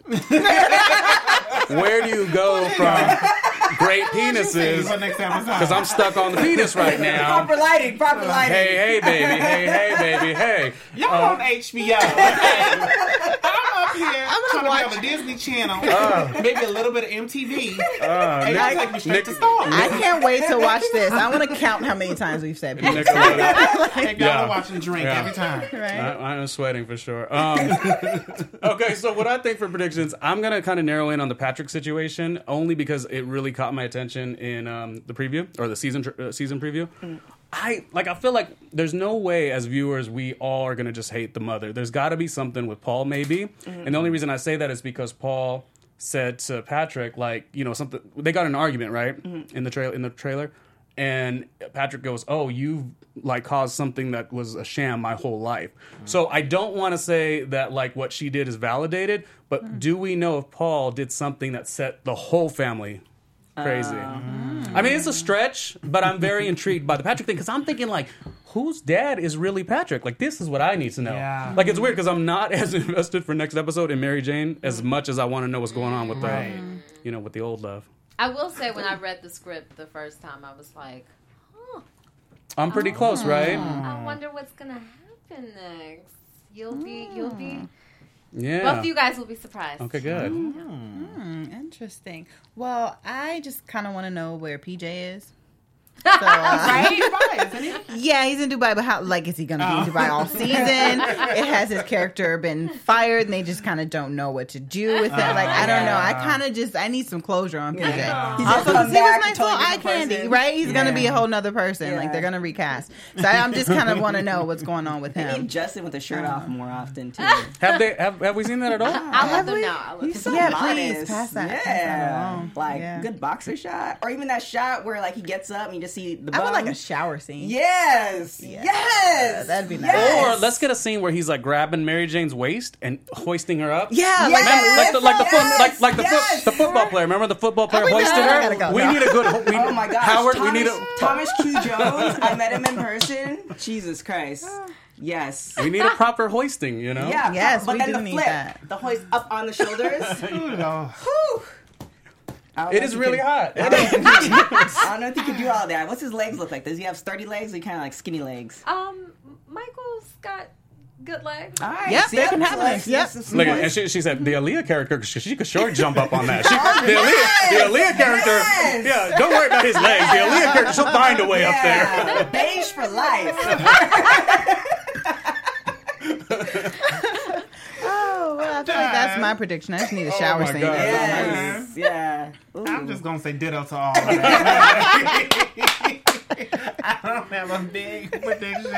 Where do you go from great penises? For next episode. Because I'm stuck on the penis right now. Proper lighting, proper lighting. Hey, hey, baby. Hey, hey, baby. Hey. Y'all on H B O. Okay? I'm up here I'm trying gonna to be on the Disney Channel. Maybe a little bit of M T V. Uh, and y'all take me straight to Star. I can't wait to watch this. I want to count how many times we've said penis. Nickelodeon. And y'all Yeah. are watching Drink Yeah. every time. Right? I, I'm sweating for sure. Um, okay, so what I think for predictions, I'm gonna kind of narrow in on the Patrick situation only because it really caught my attention in um, the preview or the season tr- uh, season preview. I like. I feel like there's no way as viewers we all are gonna just hate the mother. There's got to be something with Paul, maybe. And the only reason I say that is because Paul said to Patrick, like, you know, something. They got in an argument, right, in the trail in the trailer. And Patrick goes, "Oh, you've like caused something that was a sham my whole life." So I don't want to say that like what she did is validated, but do we know if Paul did something that set the whole family crazy? I mean, it's a stretch, but I'm very intrigued by the Patrick thing because I'm thinking like, whose dad is really Patrick? Like, this is what I need to know. Yeah. Like, it's weird because I'm not as invested for next episode in Mary Jane as much as I want to know what's going on with the, Right. you know, with the old love. I will say, when I read the script the first time, I was like, huh, I'm pretty close, right? I wonder what's going to happen next. You'll be, you'll be, Yeah. both of you guys will be surprised. Okay, good. Hmm, interesting. Well, I just kind of want to know where P J is. So, uh, He's Dubai, isn't he? yeah, he's in Dubai, but how? Like, is he going to be in Dubai all season? It has his character been fired, and they just kind of don't know what to do with it. Like, I don't know. I kind of just I need some closure on P J. Yeah. He's Also, gonna come because he was back, my totally full eye different candy, person. right? He's going to be Yeah. a whole nother person. Like, Yeah. they're going to recast. So I, I'm just kind of want to know what's going on with They need him. Justin with the shirt off more often too. Have they have, have we seen that at all? I'll let them know. I'll let He's them so Yeah, modest. please, pass that- Yeah, pass that along. like Yeah. good boxer shot, or even that shot where like he gets up and he to see the I bum. would like a shower scene. Yes, Yeah. yes, That'd be nice. Yes. Or let's get a scene where he's like grabbing Mary Jane's waist and hoisting her up. Yeah, Yes. like Remember, like the like the foot, Yes. like like the Yes. foot, the football player. Remember the football player we hoisted know. her. I gotta go. We No. need a good. We, Oh my gosh, Howard, Thomas, we need a Thomas Q. Jones. I met him in person. Jesus Christ. Yes. we need a proper hoisting. You know. Yeah. Yes, but we then do the need flip, that. the hoist up on the shoulders. Ooh, no. Whew. I don't It know is if you really can- hot. I don't know if you can- I don't know if he could do all that. What's his legs look like? Does he have sturdy legs or he kind of like skinny legs? Um, Michael's got good legs. All right. Yep, see, they I'm can have like, legs, yep. this is Look, smart. and she, she said the Aaliyah character, she, she could sure jump up on that. She, the Aaliyah, the Aaliyah character, Yes. yeah, don't worry about his legs. The Aaliyah character, she'll find a way up there. Yeah. Beige for life. Oh, well, I feel like that's my prediction. I just need a shower Oh my scene. God. Yes. Yeah. Ooh. I'm just gonna say ditto to all of that. I don't have a big prediction.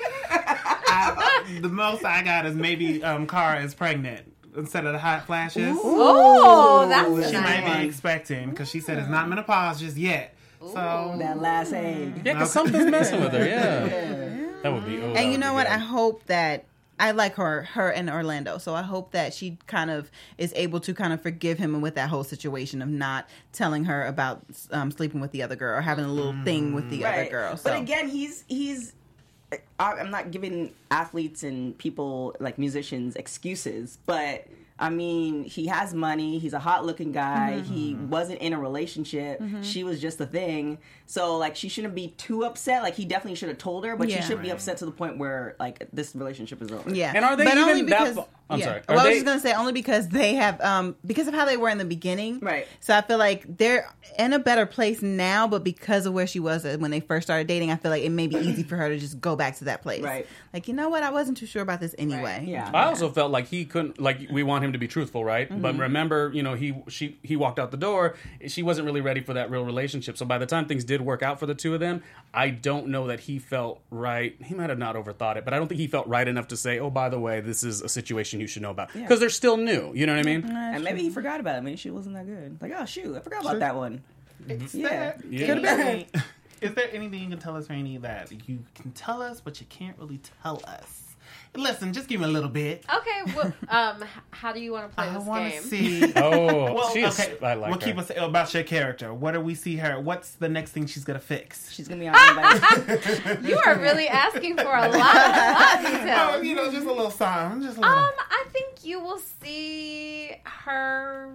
I, the most I got is maybe um, Cara is pregnant instead of the hot flashes. Oh, that's She a might nice be expecting because she said it's not menopause just yet. So that last egg. Yeah, because something's messing with her. Yeah, that would be. Oh, that And you would know be what? good. I hope that I like her, her and Orlando. So I hope that she kind of is able to kind of forgive him with that whole situation of not telling her about um, sleeping with the other girl or having a little thing with the other girl. So But again, he's he's. I- I'm not giving athletes and people like musicians excuses, but I mean, he has money. He's a hot-looking guy. Mm-hmm. He wasn't in a relationship. She was just a thing. So, like, she shouldn't be too upset. Like, he definitely should have told her, but Yeah. she shouldn't be upset to the point where, like, this relationship is over. yeah. And are they but even only that because, fu- I'm yeah. sorry. Are Well, I was they- just gonna say only because they have um because of how they were in the beginning, Right. So I feel like they're in a better place now, but because of where she was when they first started dating, I feel like it may be easy for her to just go back to that place. Right. Like, you know what? I wasn't too sure about this anyway. Yeah. I also felt like he couldn't. Like, we want him to be truthful, right? But remember, you know, he she he walked out the door. She wasn't really ready for that real relationship. So by the time things did work out for the two of them, I don't know that he felt right. He might have not overthought it, but I don't think he felt right enough to say, "Oh, by the way, this is a situation you should know about," because they're still new. You know what I mean? And maybe he forgot about it. Maybe she wasn't that good. Like, oh, shoot, I forgot about that one. Yeah. Yeah. Any- is there anything you can tell us, Rainey, that you can tell us, but you can't really tell us? Listen, just give me a little bit. Okay, well, um, h- how do you want to play I this want game? to see. Oh, Well, she is. okay. I like well, her. keep us about your character. What do we see her? What's the next thing she's gonna fix? She's going to be on everybody's. You are really asking for a lot, a lot of Oh, details. you know, just a little song, just a little. Um, I think you will see her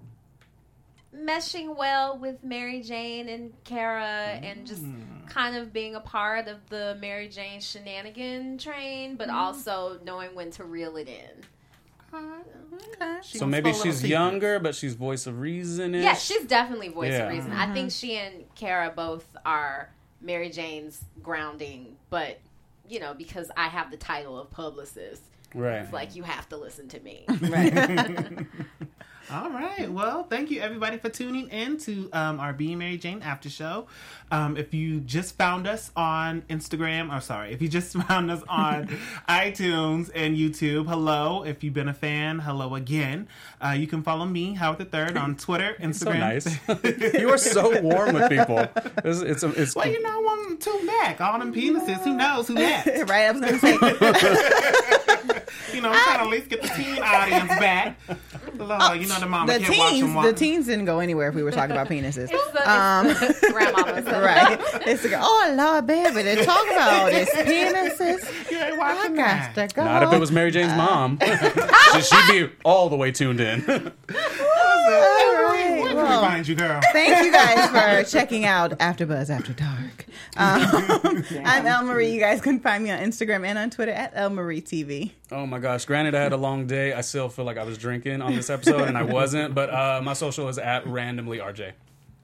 meshing well with Mary Jane and Kara, and just kind of being a part of the Mary Jane shenanigan train, but also knowing when to reel it in. She So gonna maybe spill a little she's secret. younger, but she's voice of reason. Yeah, she's definitely voice Yeah. of reason. I think she and Kara both are Mary Jane's grounding, but you know, because I have the title of publicist, right. it's like you have to listen to me. Right. All right. Well, thank you everybody for tuning in to um, our Being Mary Jane after show. Um, if you just found us on Instagram, or sorry, if you just found us on iTunes and YouTube, hello. If you've been a fan, hello again. Uh, you can follow me, Howard the Third, on Twitter, So Instagram. nice. You are so warm with people. It's it's, it's Well, you know, I want to tune back. All them penises. Who knows who that? Right? I was gonna say You know, I'm trying to at least get the teen audience back. Lord, you know, the mama the can't watch teens. them. The teens didn't go anywhere if we were talking about penises. It's the, Um, it's the grandmama. So. Right? It's like, oh Lord, baby, they talk about this penises. You ain't I watching that. got to go. Not if it was Mary Jane's mom. She- She'd be all the way tuned in. All right. Where can Well, we find you, girl? thank you guys for checking out AfterBuzz After Dark. Um, I'm El Marie. You guys can find me on Instagram and on Twitter at El Marie T V. Oh my gosh! Granted, I had a long day. I still feel like I was drinking on this episode, and I wasn't. But uh, my social is at randomly R J.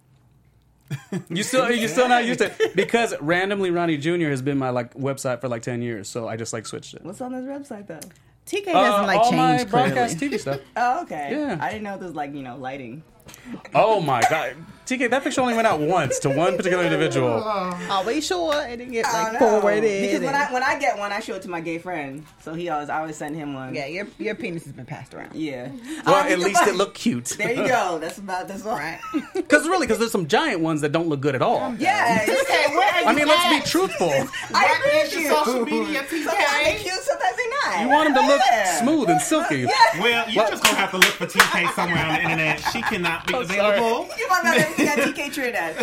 You still, you still not used to it because randomly Ronnie Junior has been my like website for like ten years. So I just like switched it. What's on this website, though? T K doesn't Uh, like all my change broadcast clearly. T V stuff. Oh, okay. Yeah. I didn't know there's, like, you know, lighting. Oh my god, T K, that picture only went out once to one particular individual. Always sure it didn't get I like don't know. forwarded. Because when and- I when I get one, I show it to my gay friend. So he always I always send him one. yeah, your your penis has been passed around. Yeah. Well, Um, at least it looked cute. There you go. That's about that's all right. Because really, because there's some giant ones that don't look good at all. Yeah. Okay, where are you I mean, let's at? be truthful. I agree Where with is you. your social media, T Sometimes they're K? cute, sometimes they're not. You want them to look Yeah. smooth and silky. Well, you're just gonna have to look for T K somewhere on the internet. She cannot be available. You find out everything at T K Trinidad.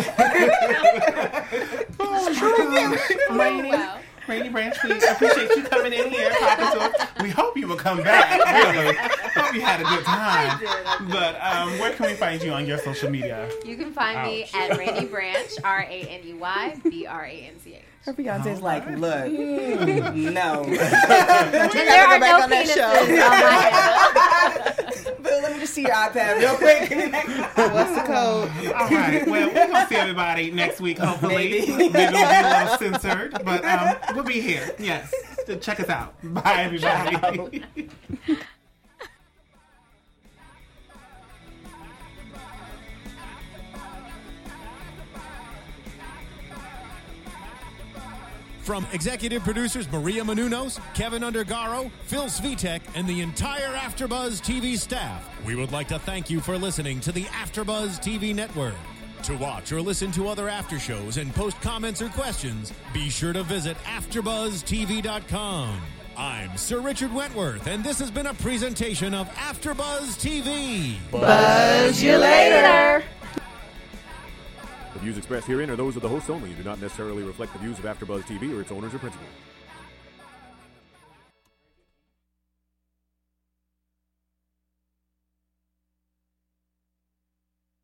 Rainy, Wow. Rainy Branch, we appreciate you coming in here talking to us. We hope you will come back. Really, hope you had a good time. But um, where can we find you on your social media? You can find me at Rainy Branch, R A N E Y B R A N C H. Her fiance's like, look, no. And there are no penises on my head. But let me just see your iPad real quick. What's the code? All right. Well, we're gonna see everybody next week. Hopefully, Maybe. maybe we'll be a little censored, but um, we'll be here. Yes, so check us out. Bye, everybody. From executive producers Maria Menounos, Kevin Undergaro, Phil Svitek, and the entire AfterBuzz T V staff, we would like to thank you for listening to the AfterBuzz T V network. To watch or listen to other after shows and post comments or questions, be sure to visit after buzz T V dot com. I'm Sir Richard Wentworth, and this has been a presentation of AfterBuzz T V. Buzz you later. The views expressed herein are those of the hosts only and do not necessarily reflect the views of AfterBuzz T V or its owners or principals.